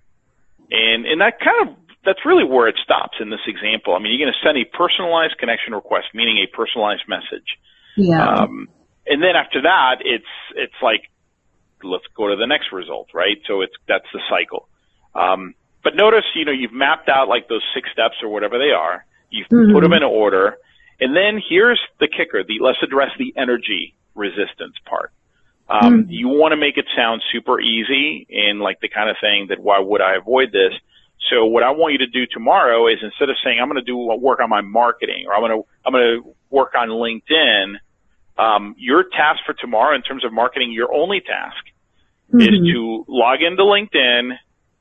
And, and that kind of, that's really where it stops in this example. I mean, you're going to send a personalized connection request, meaning a personalized message. Yeah. Um, and then after that, it's, it's like, let's go to the next result, right? So it's, that's the cycle. Um, but notice, you know, you've mapped out like those six steps or whatever they are. You've mm-hmm. put them in order. And then here's the kicker. The, let's address the energy resistance part. Um, mm-hmm. You want to make it sound super easy and like the kind of thing that why would I avoid this? So what I want you to do tomorrow is instead of saying I'm going to do work on my marketing or I'm going to I'm going to work on LinkedIn, um, your task for tomorrow in terms of marketing, your only task mm-hmm. is to log into LinkedIn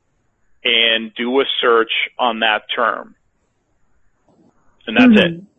and do a search on that term, and that's mm-hmm. it.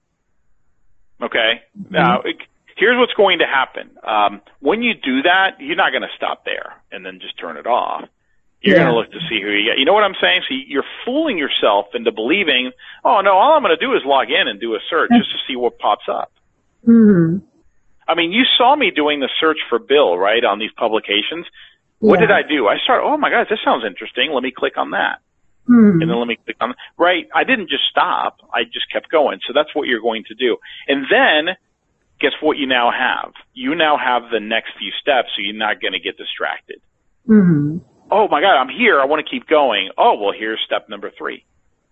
Okay. Mm-hmm. Now it, here's what's going to happen. Um, when you do that, you're not going to stop there and then just turn it off. You're yeah. going to look to see who you get. You know what I'm saying? So you're fooling yourself into believing, oh, no, all I'm going to do is log in and do a search just to see what pops up. Mm-hmm. I mean, you saw me doing the search for Bill, right, on these publications. Yeah. What did I do? I started, oh, my God, this sounds interesting. Let me click on that. Mm-hmm. And then let me click on, right, I didn't just stop. I just kept going. So that's what you're going to do. And then guess what you now have? You now have the next few steps, so you're not going to get distracted. Mm-hmm. Oh, my God, I'm here. I want to keep going. Oh, well, here's step number three.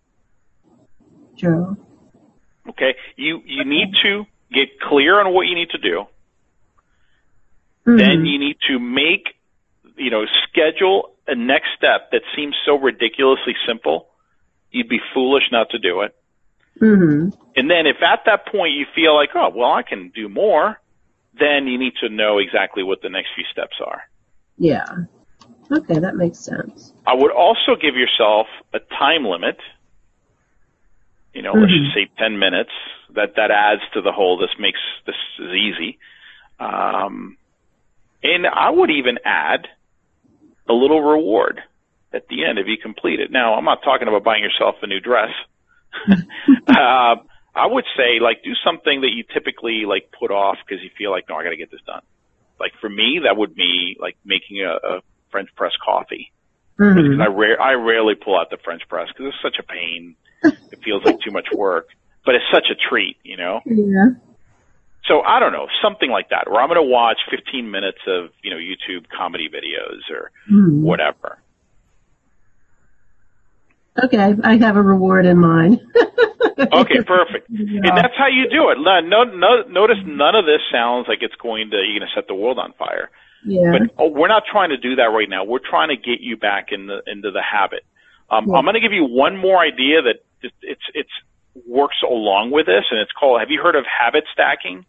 Sure. Okay. You, you need to get clear on what you need to do. Mm-hmm. Then you need to make, you know, schedule a next step that seems so ridiculously simple. You'd be foolish not to do it. Mm-hmm. And then if at that point you feel like, oh, well, I can do more, then you need to know exactly what the next few steps are. Yeah. Okay, that makes sense. I would also give yourself a time limit. You know, mm-hmm. let's just say ten minutes. That that adds to the whole. This makes this is easy. Um, and I would even add a little reward at the end if you complete it. Now, I'm not talking about buying yourself a new dress. uh, I would say, like, do something that you typically like put off because you feel like, no, I got to get this done. Like for me, that would be like making a, a French press coffee. Mm-hmm. Because I rare I rarely pull out the French press because it's such a pain. It feels like too much work, but it's such a treat, you know. Yeah. So I don't know, something like that, where I'm going to watch fifteen minutes of, you know, YouTube comedy videos or mm-hmm. whatever. Okay, I have a reward in mind. Okay, perfect. Yeah. And that's how you do it. No, no, no, notice none of this sounds like it's going to, you're going to set the world on fire. Yeah. But oh, we're not trying to do that right now. We're trying to get you back in the, into the habit. Um, yeah. I'm going to give you one more idea that it's, it's, it's works along with this, and it's called, have you heard of habit stacking?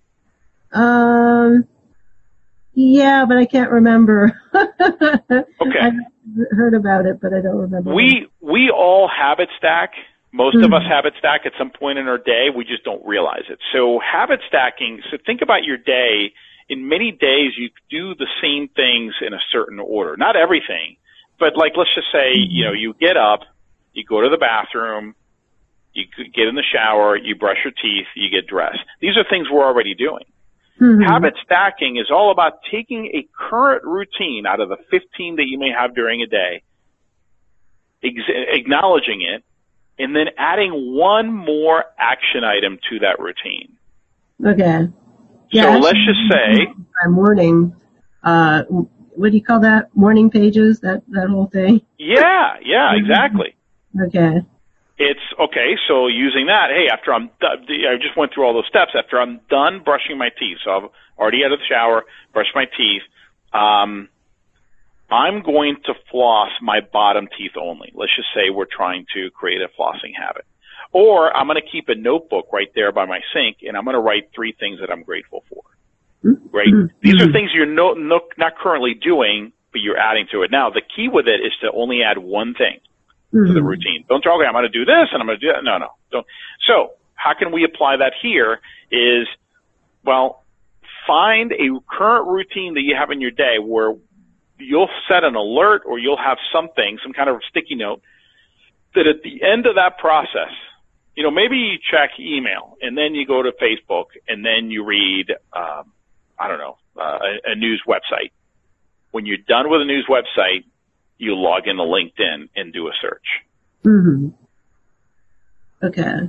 Um, yeah, but I can't remember. Okay. I've heard about it, but I don't remember. We, we all habit stack. Most mm-hmm. of us habit stack at some point in our day. We just don't realize it. So habit stacking, so think about your day. In many days, you do the same things in a certain order. Not everything, but like, let's just say, mm-hmm. you know, you get up, you go to the bathroom, You get in the shower, you brush your teeth, you get dressed. These are things we're already doing. Mm-hmm. Habit stacking is all about taking a current routine out of the fifteen that you may have during a day, ex- acknowledging it, and then adding one more action item to that routine. Okay. Yeah, so actually, let's just say my morning, uh, what do you call that? Morning pages, that, that whole thing? Yeah, yeah, exactly. Okay. It's, okay, so using that, hey, after I'm done, I just went through all those steps. After I'm done brushing my teeth, so I've already out of the shower, brushed my teeth, um, I'm going to floss my bottom teeth only. Let's just say we're trying to create a flossing habit. Or I'm going to keep a notebook right there by my sink, and I'm going to write three things that I'm grateful for. Right? Mm-hmm. These are things you're no, no, not currently doing, but you're adding to it. Now, the key with it is to only add one thing Mm-hmm. to the routine. Don't talk, okay, I'm going to do this, and I'm going to do that. No, no. Don't. So how can we apply that here is, well, find a current routine that you have in your day where you'll set an alert or you'll have something, some kind of sticky note, that at the end of that process, you know, maybe you check email and then you go to Facebook and then you read, um, I don't know, uh, a, a news website. When you're done with a news website, you log into LinkedIn and do a search. Mm-hmm. Okay.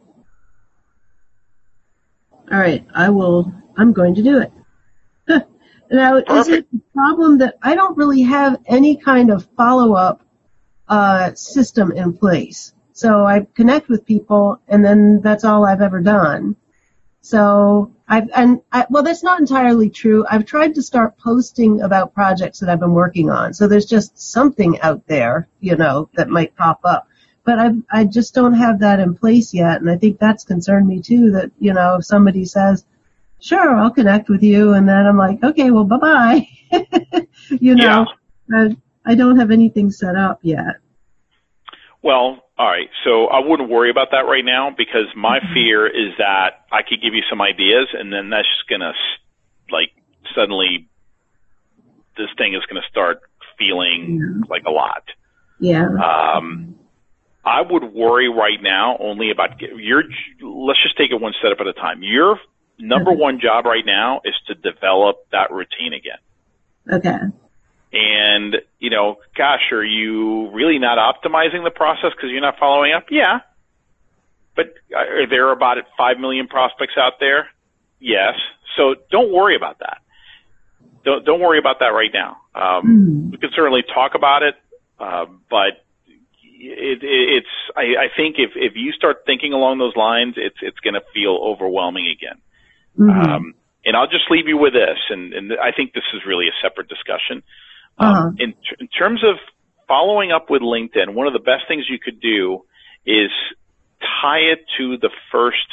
All right. I will, I'm going to do it. Now, is it a problem that I don't really have any kind of follow-up uh, system in place? So I connect with people, and then that's all I've ever done. So I've, and I, well, that's not entirely true. I've tried to start posting about projects that I've been working on. So there's just something out there, you know, that might pop up. But I, I just don't have that in place yet. And I think that's concerned me too, that, you know, if somebody says, sure, I'll connect with you. And then I'm like, okay, well, bye bye. you know, Yeah. I, I don't have anything set up yet. Well, all right. So I wouldn't worry about that right now because my mm-hmm. fear is that I could give you some ideas and then that's just going to, like, suddenly this thing is going to start feeling yeah. like a lot. Yeah. Um, I would worry right now only about your, let's just take it one step at a time. Your number okay. one job right now is to develop that routine again. Okay. And, you know, gosh, are you really not optimizing the process because you're not following up? Yeah. But are there about five million prospects out there? Yes. So don't worry about that. Don't, don't worry about that right now. Um, mm. We can certainly talk about it, uh, but it, it, it's, I, I think if, if you start thinking along those lines, it's, it's going to feel overwhelming again. Mm-hmm. Um, and I'll just leave you with this, and, and I think this is really a separate discussion. Uh-huh. Um, in, in terms of following up with LinkedIn, one of the best things you could do is tie it to the first,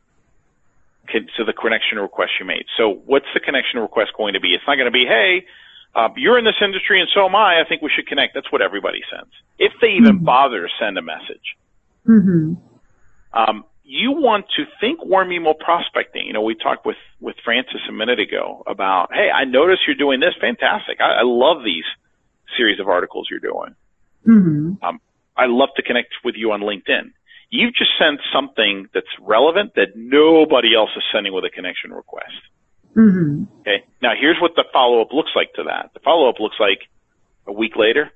to the connection request you made. So what's the connection request going to be? It's not going to be, hey, uh, you're in this industry and so am I. I think we should connect. That's what everybody sends. If they even mm-hmm. bother to send a message. Mm-hmm. Um, you want to think warm email prospecting. You know, we talked with, with Francis a minute ago about, hey, I noticed you're doing this. Fantastic. I, I love these series of articles you're doing. Mm-hmm. Um, I love to connect with you on LinkedIn. You've just sent something that's relevant that nobody else is sending with a connection request. Mm-hmm. Okay. Now here's what the follow-up looks like to that. The follow-up looks like a week later.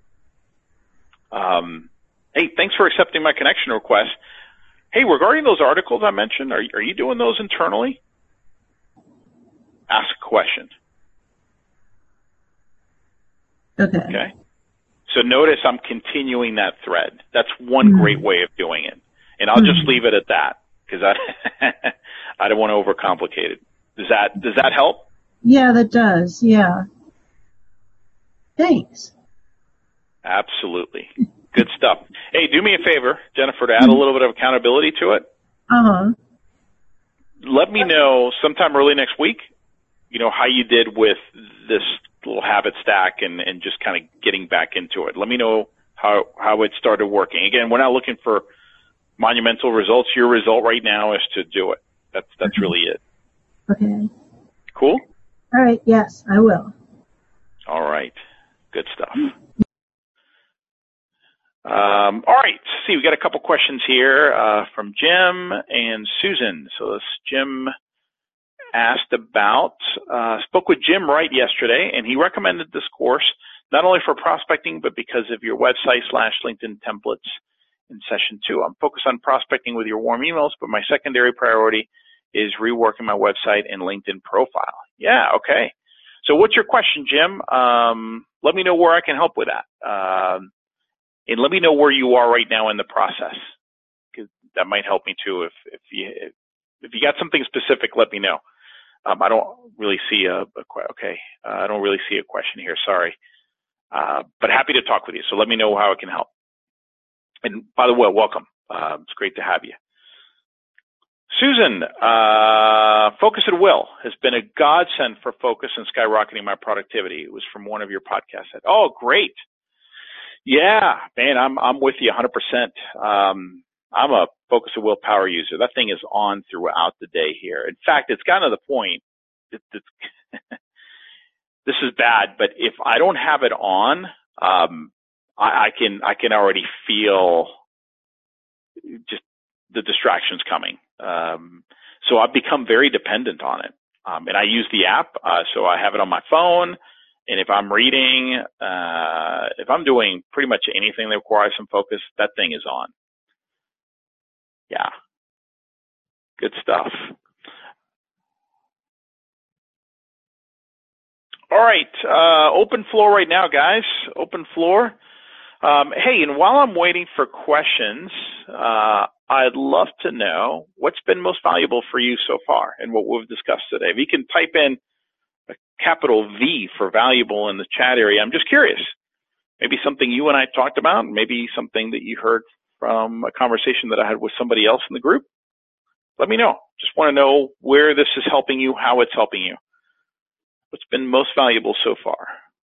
Um, hey, thanks for accepting my connection request. Hey, regarding those articles I mentioned, are, are you doing those internally? Ask a question. Okay. Okay. So notice I'm continuing that thread. That's one mm-hmm. great way of doing it. And I'll mm-hmm. just leave it at that because I, I don't want to overcomplicate it. Does that, does that help? Yeah, that does. Yeah. Thanks. Absolutely. Good stuff. Hey, do me a favor, Jennifer, to add a little bit of accountability to it. Uh-huh. Let me know sometime early next week, you know, how you did with this little habit stack and, and just kind of getting back into it. Let me know how, how it started working. Again, we're not looking for monumental results. Your result right now is to do it. That's, that's really it. Okay. Cool? All right. Yes, I will. All right. Good stuff. Um, all right. Let's see, we got a couple questions here uh, from Jim and Susan. So this Jim asked about, uh, spoke with Jim Wright yesterday, and he recommended this course not only for prospecting, but because of your website slash LinkedIn templates in session two. I'm focused on prospecting with your warm emails, but my secondary priority is reworking my website and LinkedIn profile. Yeah, okay. So what's your question, Jim? Um, let me know where I can help with that. Um, and let me know where you are right now in the process, because that might help me too. If, if you, if you got something specific, let me know. Um, I don't really see a, a okay. Uh, I don't really see a question here. Sorry. Uh, but happy to talk with you. So let me know how I can help. And by the way, welcome. Uh, it's great to have you. Susan, uh, Focus at Will has been a godsend for focus and skyrocketing my productivity. It was from one of your podcasts. Oh, great. Yeah, man, I'm, I'm with you one hundred percent. Um, I'm a Focus at Will power user. That thing is on throughout the day here. In fact, it's gotten to the point that, that this is bad, but if I don't have it on, um, I, I can, I can already feel just the distractions coming. Um, so I've become very dependent on it. Um, and I use the app, uh, so I have it on my phone. And if I'm reading, uh, if I'm doing pretty much anything that requires some focus, that thing is on. Yeah. Good stuff. All right. Uh, open floor right now, guys. Open floor. Um, hey, and while I'm waiting for questions, uh, I'd love to know what's been most valuable for you so far and what we've discussed today. If you can type in a capital V for valuable in the chat area, I'm just curious. Maybe something you and I talked about, maybe something that you heard from a conversation that I had with somebody else in the group. Let me know. Just want to know where this is helping you, how it's helping you. What's been most valuable so far?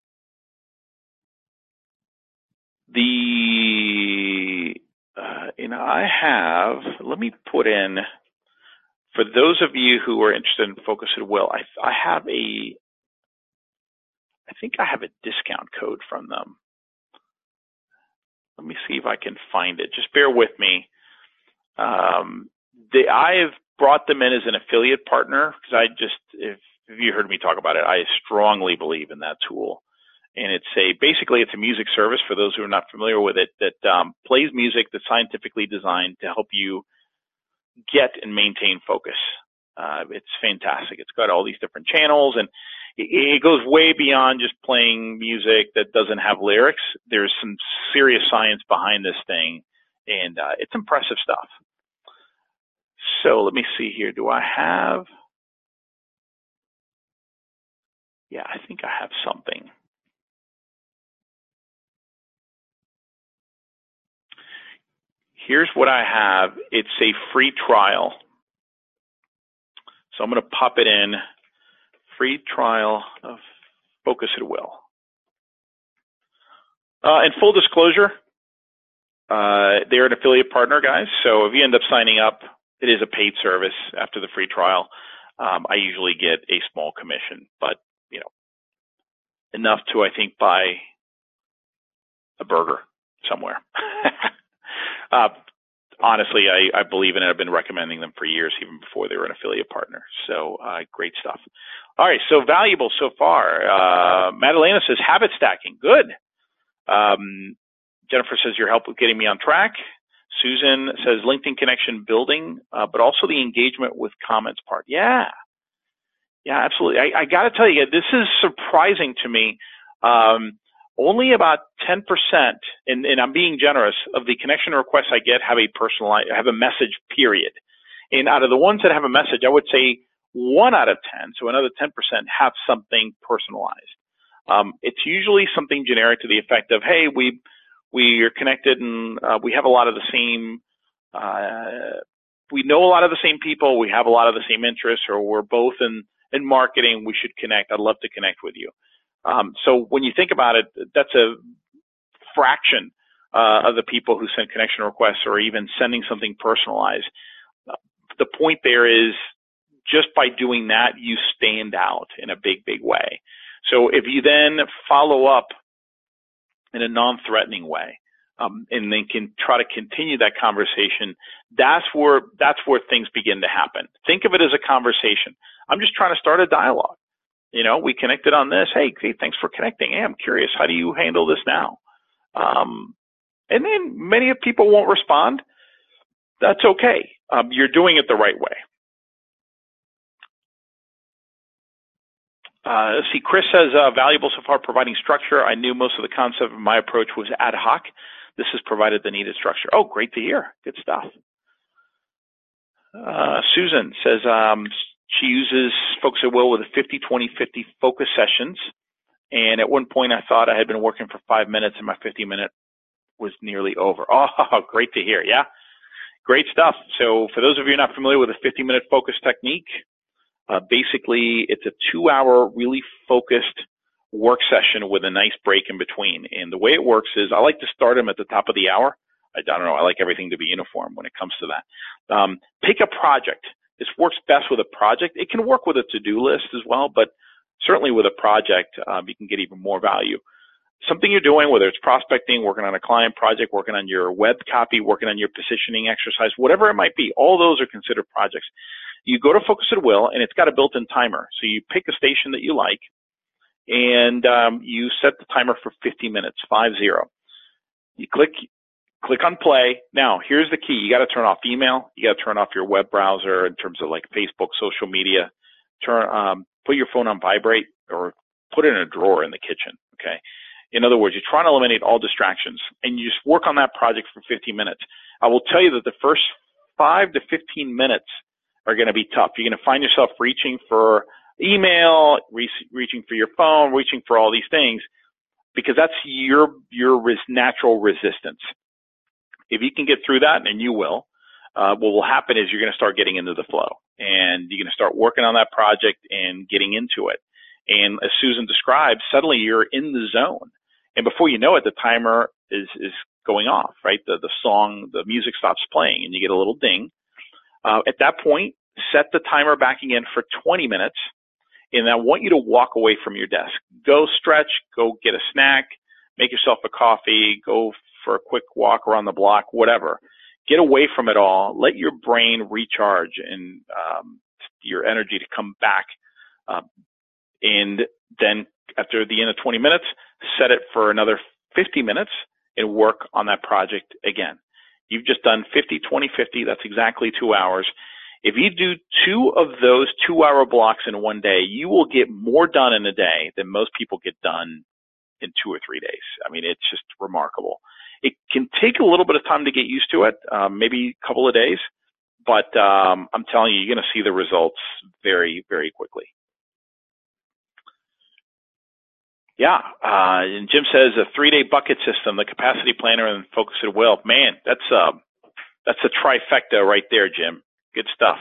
The, uh, you know, I have, let me put in, for those of you who are interested in Focus at Will, I, I have a, I think I have a discount code from them. Let me see if I can find it. Just bear with me. Um, they, I have brought them in as an affiliate partner because I just, if, if you heard me talk about it, I strongly believe in that tool. And it's a, basically it's a music service for those who are not familiar with it that um, plays music that's scientifically designed to help you get and maintain focus. Uh, it's fantastic. It's got all these different channels, and it, it goes way beyond just playing music that doesn't have lyrics. There's some serious science behind this thing, and uh, it's impressive stuff. So let me see here. Do I have? Yeah, I think I have something. Here's what I have. It's a free trial. So I'm going to pop it in. Free trial of Focus at Will. Uh, and full disclosure, uh, they're an affiliate partner, guys. So if you end up signing up, it is a paid service after the free trial. Um, I usually get a small commission, but, you know, enough to, I think, buy a burger somewhere. Uh, honestly, I, I believe in it. I've been recommending them for years, even before they were an affiliate partner. So, uh, great stuff. All right. So valuable so far. Uh, Madalena says habit stacking. Good. Um, Jennifer says your help with getting me on track. Susan says LinkedIn connection building, uh, but also the engagement with comments part. Yeah. Yeah, absolutely. I, I got to tell you, this is surprising to me. Um, Only about ten percent, and, and I'm being generous, of the connection requests I get have a personalized, have a message, period. And out of the ones that have a message, I would say one out of ten, so another ten percent, have something personalized. Um, it's usually something generic to the effect of, hey, we we are connected and uh, we have a lot of the same, uh, we know a lot of the same people, we have a lot of the same interests, or we're both in, in marketing, we should connect, I'd love to connect with you. Um, so when you think about it, that's a fraction uh, of the people who send connection requests or even sending something personalized. Uh, the point there is just by doing that, you stand out in a big, big way. So if you then follow up in a non-threatening way, um, and then can try to continue that conversation. That's where, that's where things begin to happen. Think of it as a conversation. I'm just trying to start a dialogue. You know, we connected on this. Hey, hey, thanks for connecting. Hey, I'm curious. How do you handle this now? Um, and then many people won't respond. That's okay. Um, you're doing it the right way. Uh, let's see. Chris says, uh, valuable so far, providing structure. I knew most of the concept of my approach was ad hoc. This has provided the needed structure. Oh, great to hear. Good stuff. Uh, Susan says, um, she uses Focus at Will with a fifty twenty fifty focus sessions. And at one point I thought I had been working for five minutes and my fifty minute was nearly over. Oh, great to hear. Yeah. Great stuff. So for those of you not familiar with a fifty minute focus technique, uh, basically it's a two hour really focused work session with a nice break in between. And the way it works is I like to start them at the top of the hour. I don't know. I like everything to be uniform when it comes to that. Um, pick a project. This works best with a project. It can work with a to-do list as well, but certainly with a project, um, you can get even more value. Something you're doing, whether it's prospecting, working on a client project, working on your web copy, working on your positioning exercise, whatever it might be, all those are considered projects. You go to Focus at Will, and it's got a built-in timer. So you pick a station that you like, and um, you set the timer for fifty minutes, five zero. You click Click on play. Now, here's the key. You got to turn off email. You got to turn off your web browser in terms of like Facebook, social media. Turn, um, put your phone on vibrate or put it in a drawer in the kitchen. Okay. In other words, you're trying to eliminate all distractions and you just work on that project for fifty minutes. I will tell you that the first five to fifteen minutes are going to be tough. You're going to find yourself reaching for email, re- reaching for your phone, reaching for all these things because that's your, your res- natural resistance. If you can get through that, and you will, uh, what will happen is you're going to start getting into the flow, and you're going to start working on that project and getting into it. And as Susan described, suddenly you're in the zone, and before you know it, the timer is is going off. Right, the the song, the music stops playing, and you get a little ding. Uh, at that point, set the timer back again for twenty minutes, and I want you to walk away from your desk. Go stretch, go get a snack, make yourself a coffee, go for a quick walk around the block, whatever. Get away from it all. Let your brain recharge and um, your energy to come back. Uh, and then after the end of twenty minutes, set it for another fifty minutes and work on that project again. You've just done fifty, twenty, fifty. That's exactly two hours. If you do two of those two-hour blocks in one day, you will get more done in a day than most people get done in two or three days. I mean, it's just remarkable. It can take a little bit of time to get used to it, um, maybe a couple of days, but um, I'm telling you, you're going to see the results very, very quickly. Yeah, uh, and Jim says a three-day bucket system, the capacity planner, and Focus at Will. Man, that's a that's a trifecta right there, Jim. Good stuff.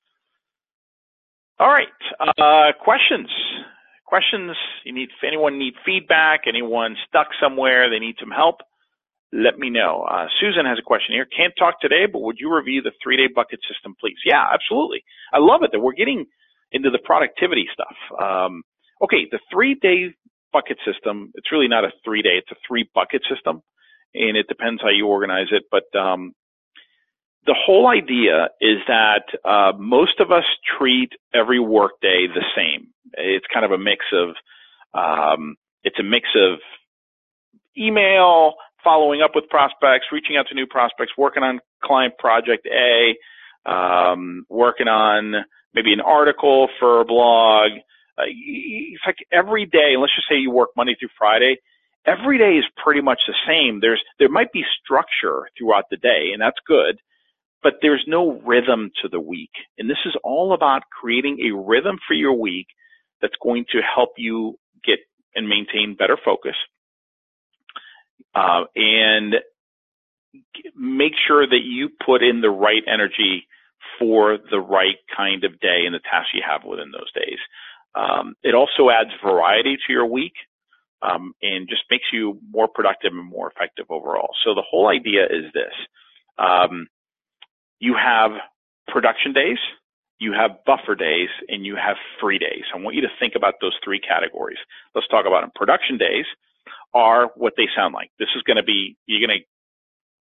All right, uh, questions. Questions. You need. If anyone need feedback, anyone stuck somewhere, they need some help, let me know. Uh, Susan has a question here. Can't talk today, but would you review the three-day bucket system, please? Yeah, absolutely. I love it that we're getting into the productivity stuff. Um, okay, the three-day bucket system, it's really not a three-day, it's a three-bucket system, and it depends how you organize it. But um, the whole idea is that uh, most of us treat every workday the same. It's kind of a mix of, um, it's a mix of email, following up with prospects, reaching out to new prospects, working on client project A, um, working on maybe an article for a blog. Uh, it's like every day, let's just say you work Monday through Friday, every day is pretty much the same. There's, there might be structure throughout the day, and that's good, but there's no rhythm to the week. And this is all about creating a rhythm for your week that's going to help you get and maintain better focus. Uh, and make sure that you put in the right energy for the right kind of day and the tasks you have within those days. Um, it also adds variety to your week, um, and just makes you more productive and more effective overall. So the whole idea is this. Um, you have production days, you have buffer days, and you have free days. I want you to think about those three categories. Let's talk about them. Production days are what they sound like. This is going to be, you're going to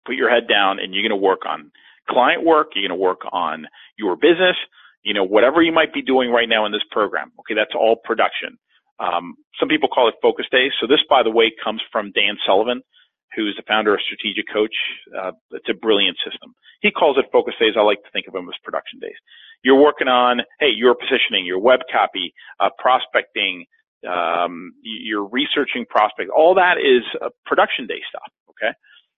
put your head down and you're going to work on client work. You're going to work on your business, you know, whatever you might be doing right now in this program. Okay. That's all production. Um, some people call it focus days. So this, by the way, comes from Dan Sullivan, who's the founder of Strategic Coach. Uh, it's a brilliant system. He calls it focus days. I like to think of them as production days. You're working on, hey, your positioning, your web copy, uh, prospecting, um, you're researching prospects. All that is uh, production day stuff. Okay.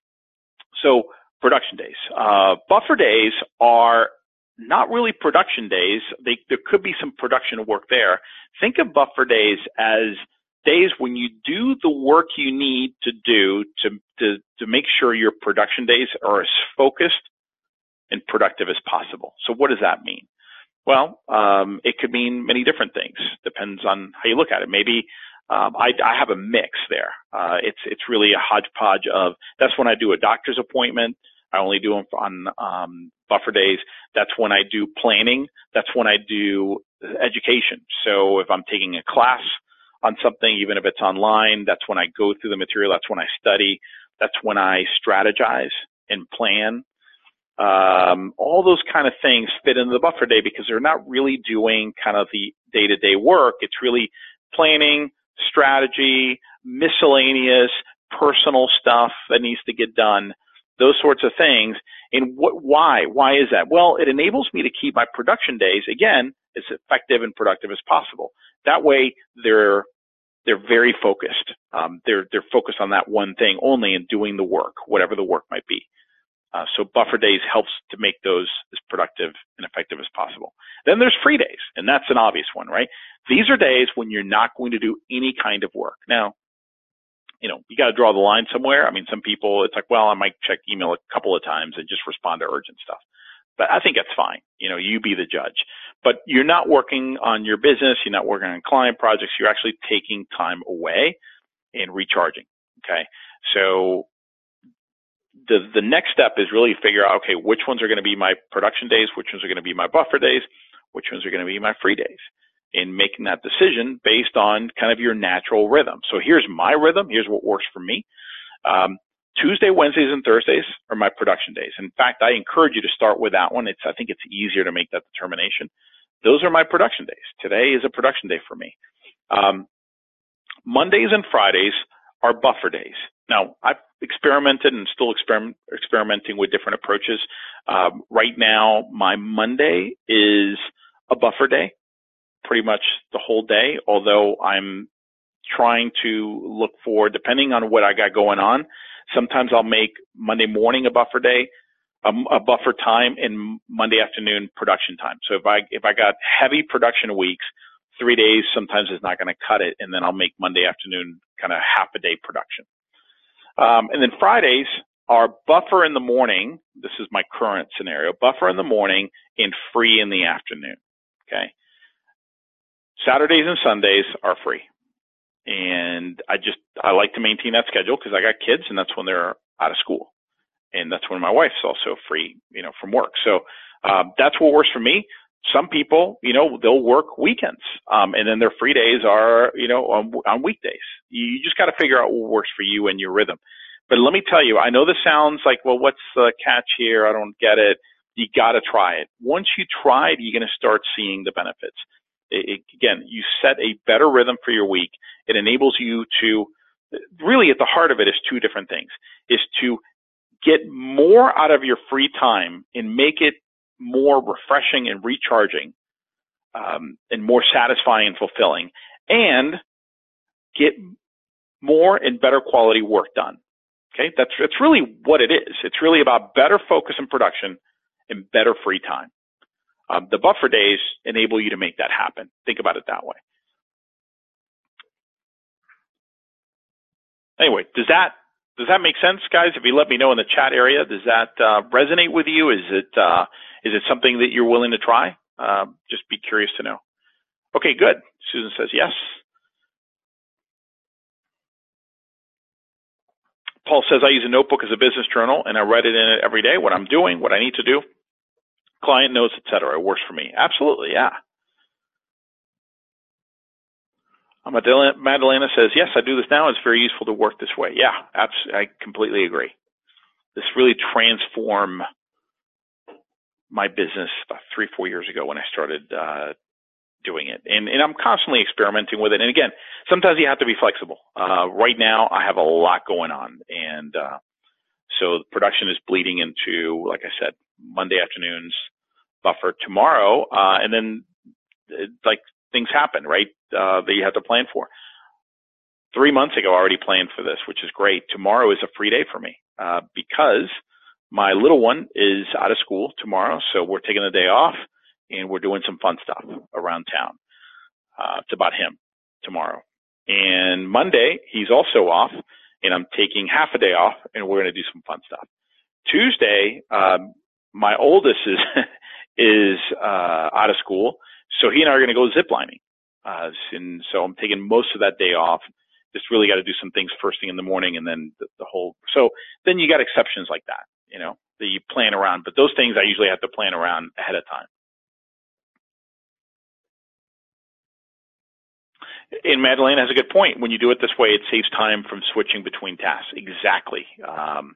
So production days, uh, buffer days are not really production days. They, there could be some production work there. Think of buffer days as days when you do the work you need to do to, to, to make sure your production days are as focused and productive as possible. So what does that mean? Well, um, it could mean many different things. Depends on how you look at it. Maybe um, I, I have a mix there. Uh, it's it's really a hodgepodge of, that's when I do a doctor's appointment. I only do them on um, buffer days. That's when I do planning. That's when I do education. So if I'm taking a class on something, even if it's online, that's when I go through the material. That's when I study. That's when I strategize and plan. Um, all those kind of things fit into the buffer day because they're not really doing kind of the day-to-day work. It's really planning, strategy, miscellaneous, personal stuff that needs to get done, those sorts of things. And what, why? Why is that? Well, it enables me to keep my production days, again, as effective and productive as possible. That way, they're they're very focused. Um, they're they're focused on that one thing only and doing the work, whatever the work might be. Uh, so buffer days helps to make those as productive and effective as possible. Then there's free days, and that's an obvious one, right? These are days when you're not going to do any kind of work. Now, you know, you got to draw the line somewhere. I mean, some people, it's like, well, I might check email a couple of times and just respond to urgent stuff. But I think that's fine. You know, you be the judge. But you're not working on your business. You're not working on client projects. You're actually taking time away and recharging. Okay. So the, the next step is really figure out, okay, which ones are going to be my production days? Which ones are going to be my buffer days? Which ones are going to be my free days? And making that decision based on kind of your natural rhythm. So here's my rhythm. Here's what works for me. Um, Tuesday, Wednesdays, and Thursdays are my production days. In fact, I encourage you to start with that one. It's, I think it's easier to make that determination. Those are my production days. Today is a production day for me. Um, Mondays and Fridays are buffer days. Now, I've experimented and still experiment, experimenting with different approaches. Um, right now, my Monday is a buffer day, pretty much the whole day, although I'm trying to look for, depending on what I got going on, sometimes I'll make Monday morning a buffer day, um, a buffer time, and Monday afternoon production time. So if I if I got heavy production weeks, three days sometimes is not going to cut it, and then I'll make Monday afternoon kind of half a day production. Um, and then Fridays are buffer in the morning. This is my current scenario: buffer in the morning and free in the afternoon. Okay. Saturdays and Sundays are free. And I just, I like to maintain that schedule because I got kids and that's when they're out of school. And that's when my wife's also free, you know, from work. So, um, that's what works for me. Some people, you know, they'll work weekends. Um, and then their free days are, you know, on, on weekdays. You just got to figure out what works for you and your rhythm. But let me tell you, I know this sounds like, well, what's the catch here? I don't get it. You got to try it. Once you try it, you're going to start seeing the benefits. It, again, you set a better rhythm for your week. It enables you to, really at the heart of it is two different things, is to get more out of your free time and make it more refreshing and recharging, um, and more satisfying and fulfilling, and get more and better quality work done. Okay. That's, that's really what it is. It's really about better focus and production and better free time. Um, the buffer days enable you to make that happen. Think about it that way. Anyway, does that does that make sense, guys? If you let me know in the chat area, does that uh, resonate with you? Is it uh, is it something that you're willing to try? Uh, just be curious to know. Okay, good. Susan says yes. Paul says I use a notebook as a business journal, and I write it in it every day. What I'm doing, what I need to do. Client notes, et cetera. It works for me. Absolutely, yeah. Madalena says, yes, I do this now. It's very useful to work this way. Yeah, absolutely. I completely agree. this really transform my business about three, four years ago when I started uh, doing it. And, and I'm constantly experimenting with it. And again, sometimes you have to be flexible. Uh, right now, I have a lot going on. And uh, so production is bleeding into, like I said, Monday afternoons, buffer tomorrow. Uh, and then, it, like, things happen, right, uh, that you have to plan for. Three months ago, I already planned for this, which is great. Tomorrow is a free day for me uh, because my little one is out of school tomorrow. So we're taking the day off. And we're doing some fun stuff around town. Uh, it's about him tomorrow. And Monday, he's also off, and I'm taking half a day off, and we're going to do some fun stuff. Tuesday, um, my oldest is is uh, out of school, so he and I are going to go ziplining. Uh, and so I'm taking most of that day off. Just really got to do some things first thing in the morning, and then the, the whole. So then you got exceptions like that, you know, that you plan around. But those things I usually have to plan around ahead of time. And Madeleine has a good point. When you do it this way, it saves time from switching between tasks. Exactly. Um,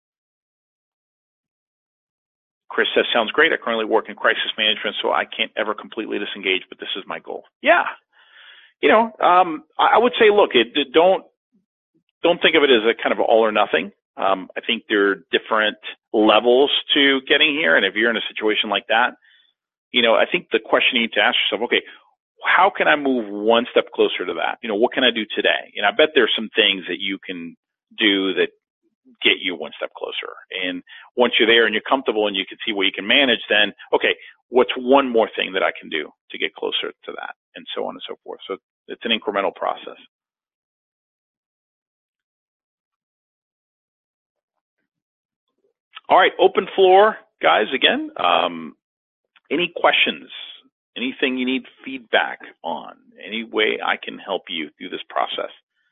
Chris says, sounds great. I currently work in crisis management, so I can't ever completely disengage, but this is my goal. Yeah. You know, um, I would say, look, it, it don't, don't think of it as a kind of all or nothing. Um, I think there are different levels to getting here. And if you're in a situation like that, you know, I think the question you need to ask yourself, okay, how can I move one step closer to that? You know, what can I do today? And I bet there's some things that you can do that get you one step closer. And once you're there and you're comfortable and you can see what you can manage, then, okay, what's one more thing that I can do to get closer to that? And so on and so forth. So it's an incremental process. All right, open floor, guys, again. Um, any questions? Anything you need feedback on? Any way I can help you through this process?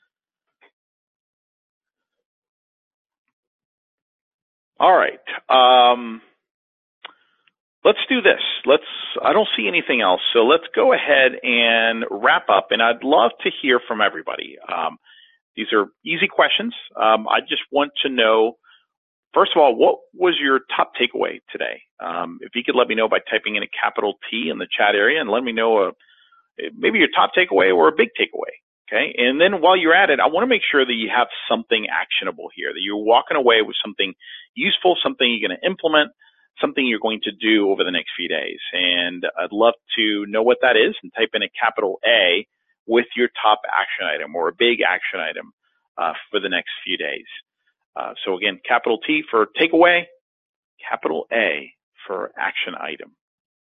All right. Um, let's do this. Let's. I don't see anything else, so let's go ahead and wrap up. And I'd love to hear from everybody. Um, these are easy questions. Um, I just want to know, first of all, what was your top takeaway today? Um, if you could let me know by typing in a capital T in the chat area and let me know a, maybe your top takeaway or a big takeaway, okay? And then while you're at it, I want to make sure that you have something actionable here, that you're walking away with something useful, something you're going to implement, something you're going to do over the next few days. And I'd love to know what that is and type in a capital A with your top action item or a big action item uh, for the next few days. Uh, so again, capital T for takeaway, capital A for action item.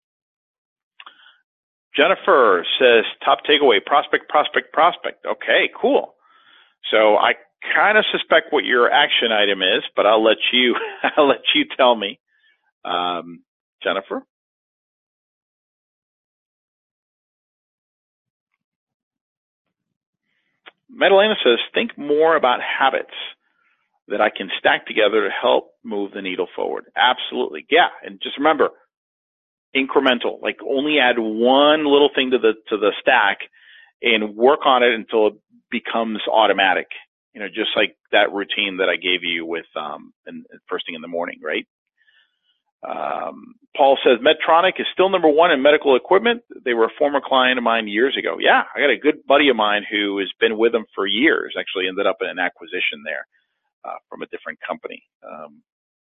Jennifer says, top takeaway, prospect, prospect, prospect. Okay, cool. So I kind of suspect what your action item is, but I'll let you, I'll let you tell me. Um, Jennifer? Madalena says, think more about habits that I can stack together to help move the needle forward. Absolutely. Yeah. And just remember, incremental, like only add one little thing to the, to the stack and work on it until it becomes automatic. You know, just like that routine that I gave you with, um, and first thing in the morning, right? Um, Paul says, Medtronic is still number one in medical equipment. They were a former client of mine years ago. Yeah. I got a good buddy of mine who has been with them for years, actually ended up in an acquisition there. Uh, from a different company. Um,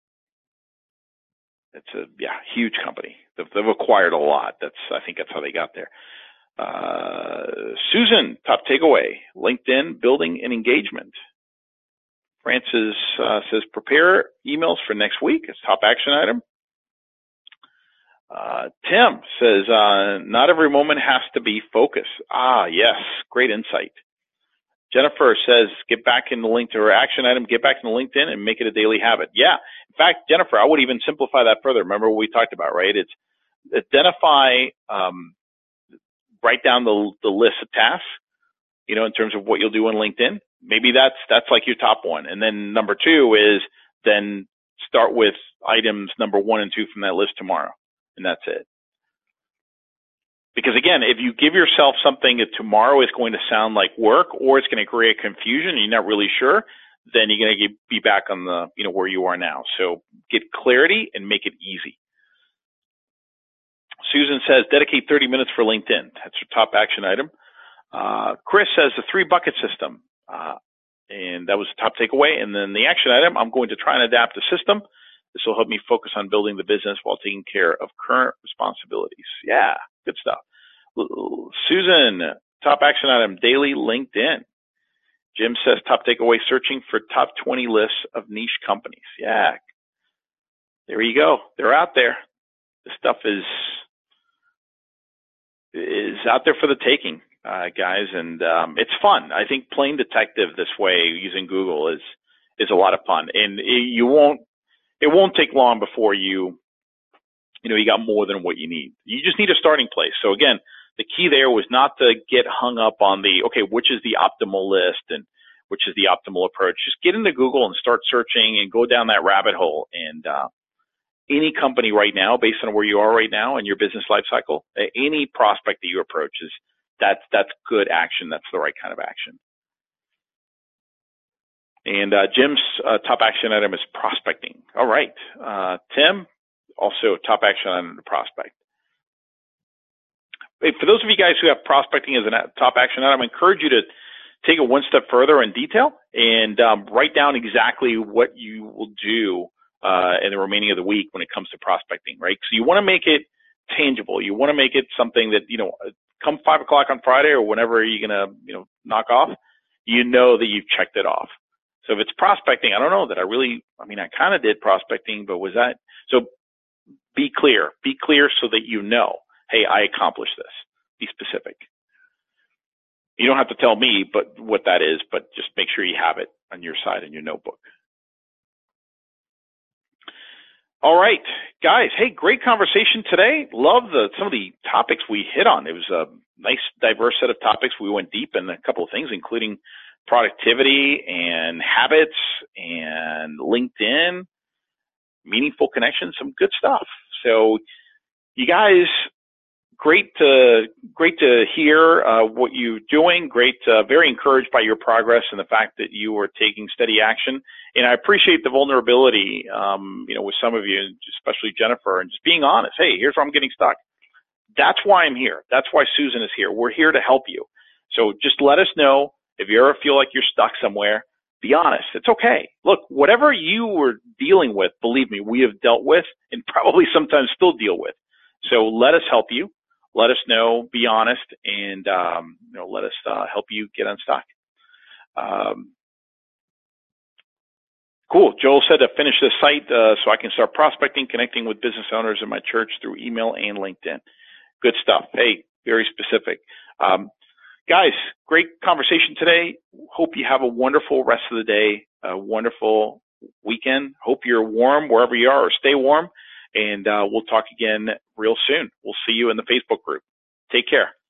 it's a, yeah, huge company. They've, they've acquired a lot. That's, I think that's how they got there. Uh, Susan, top takeaway, LinkedIn, building an engagement. Francis uh, says, prepare emails for next week. It's top action item. Uh, Tim says, uh, not every moment has to be focus. Ah, yes, great insight. Jennifer says, get back in the link to her action item, get back in the LinkedIn and make it a daily habit. Yeah. In fact, Jennifer, I would even simplify that further. Remember what we talked about, right? It's identify, um, write down the, the list of tasks, you know, in terms of what you'll do on LinkedIn. Maybe that's, that's like your top one. And then number two is then start with items number one and two from that list tomorrow. And that's it. Because again, if you give yourself something that tomorrow is going to sound like work or it's going to create confusion and you're not really sure, then you're going to be back on the, you know, where you are now. So get clarity and make it easy. Susan says, dedicate thirty minutes for LinkedIn. That's your top action item. Uh, Chris says the three bucket system. Uh, and that was the top takeaway. And then the action item, I'm going to try and adapt the system. This will help me focus on building the business while taking care of current responsibilities. Yeah, good stuff. Susan, top action item, daily LinkedIn. Jim says top takeaway, searching for top twenty lists of niche companies. Yeah, there you go. They're out there. This stuff is is out there for the taking, uh, guys, and um, it's fun. I think playing detective this way using Google is is a lot of fun, and it, you won't. It won't take long before you, you know, you got more than what you need. You just need a starting place. So again, the key there was not to get hung up on the, okay, which is the optimal list and which is the optimal approach. Just get into Google and start searching and go down that rabbit hole. And uh, any company right now, based on where you are right now in your business life cycle, any prospect that you approach is that's that's good action. That's the right kind of action. And uh, Jim's uh, top action item is prospecting. All right. Uh, Tim, also top action item to prospect. Hey, for those of you guys who have prospecting as a top action item, I encourage you to take it one step further in detail and um, write down exactly what you will do uh, in the remaining of the week when it comes to prospecting, right? So you want to make it tangible. You want to make it something that, you know, come five o'clock on Friday or whenever you're going to, you know, knock off, you know that you've checked it off. So if it's prospecting, I don't know that I really, I mean, I kind of did prospecting, but was that, so be clear, be clear so that you know, hey, I accomplished this. Be specific. You don't have to tell me but what that is, but just make sure you have it on your side in your notebook. All right, guys. Hey, great conversation today. Love the, some of the topics we hit on. It was a nice, diverse set of topics. We went deep in a couple of things, including productivity and habits and LinkedIn, meaningful connections, some good stuff. So you guys, great to, great to hear uh, what you're doing. Great, uh, very encouraged by your progress and the fact that you are taking steady action. And I appreciate the vulnerability, um, you know, with some of you, especially Jennifer, and just being honest. Hey, here's where I'm getting stuck. That's why I'm here. That's why Susan is here. We're here to help you. So just let us know. If you ever feel like you're stuck somewhere, be honest. It's okay. Look, whatever you were dealing with, believe me, we have dealt with and probably sometimes still deal with. So let us help you. Let us know. Be honest, and um, you know, let us uh, help you get unstuck. Um, cool. Joel said to finish this site uh, so I can start prospecting, connecting with business owners in my church through email and LinkedIn. Good stuff. Hey, very specific. Um, Guys, great conversation today. Hope you have a wonderful rest of the day, a wonderful weekend. Hope you're warm wherever you are, or stay warm. And uh, we'll talk again real soon. We'll see you in the Facebook group. Take care.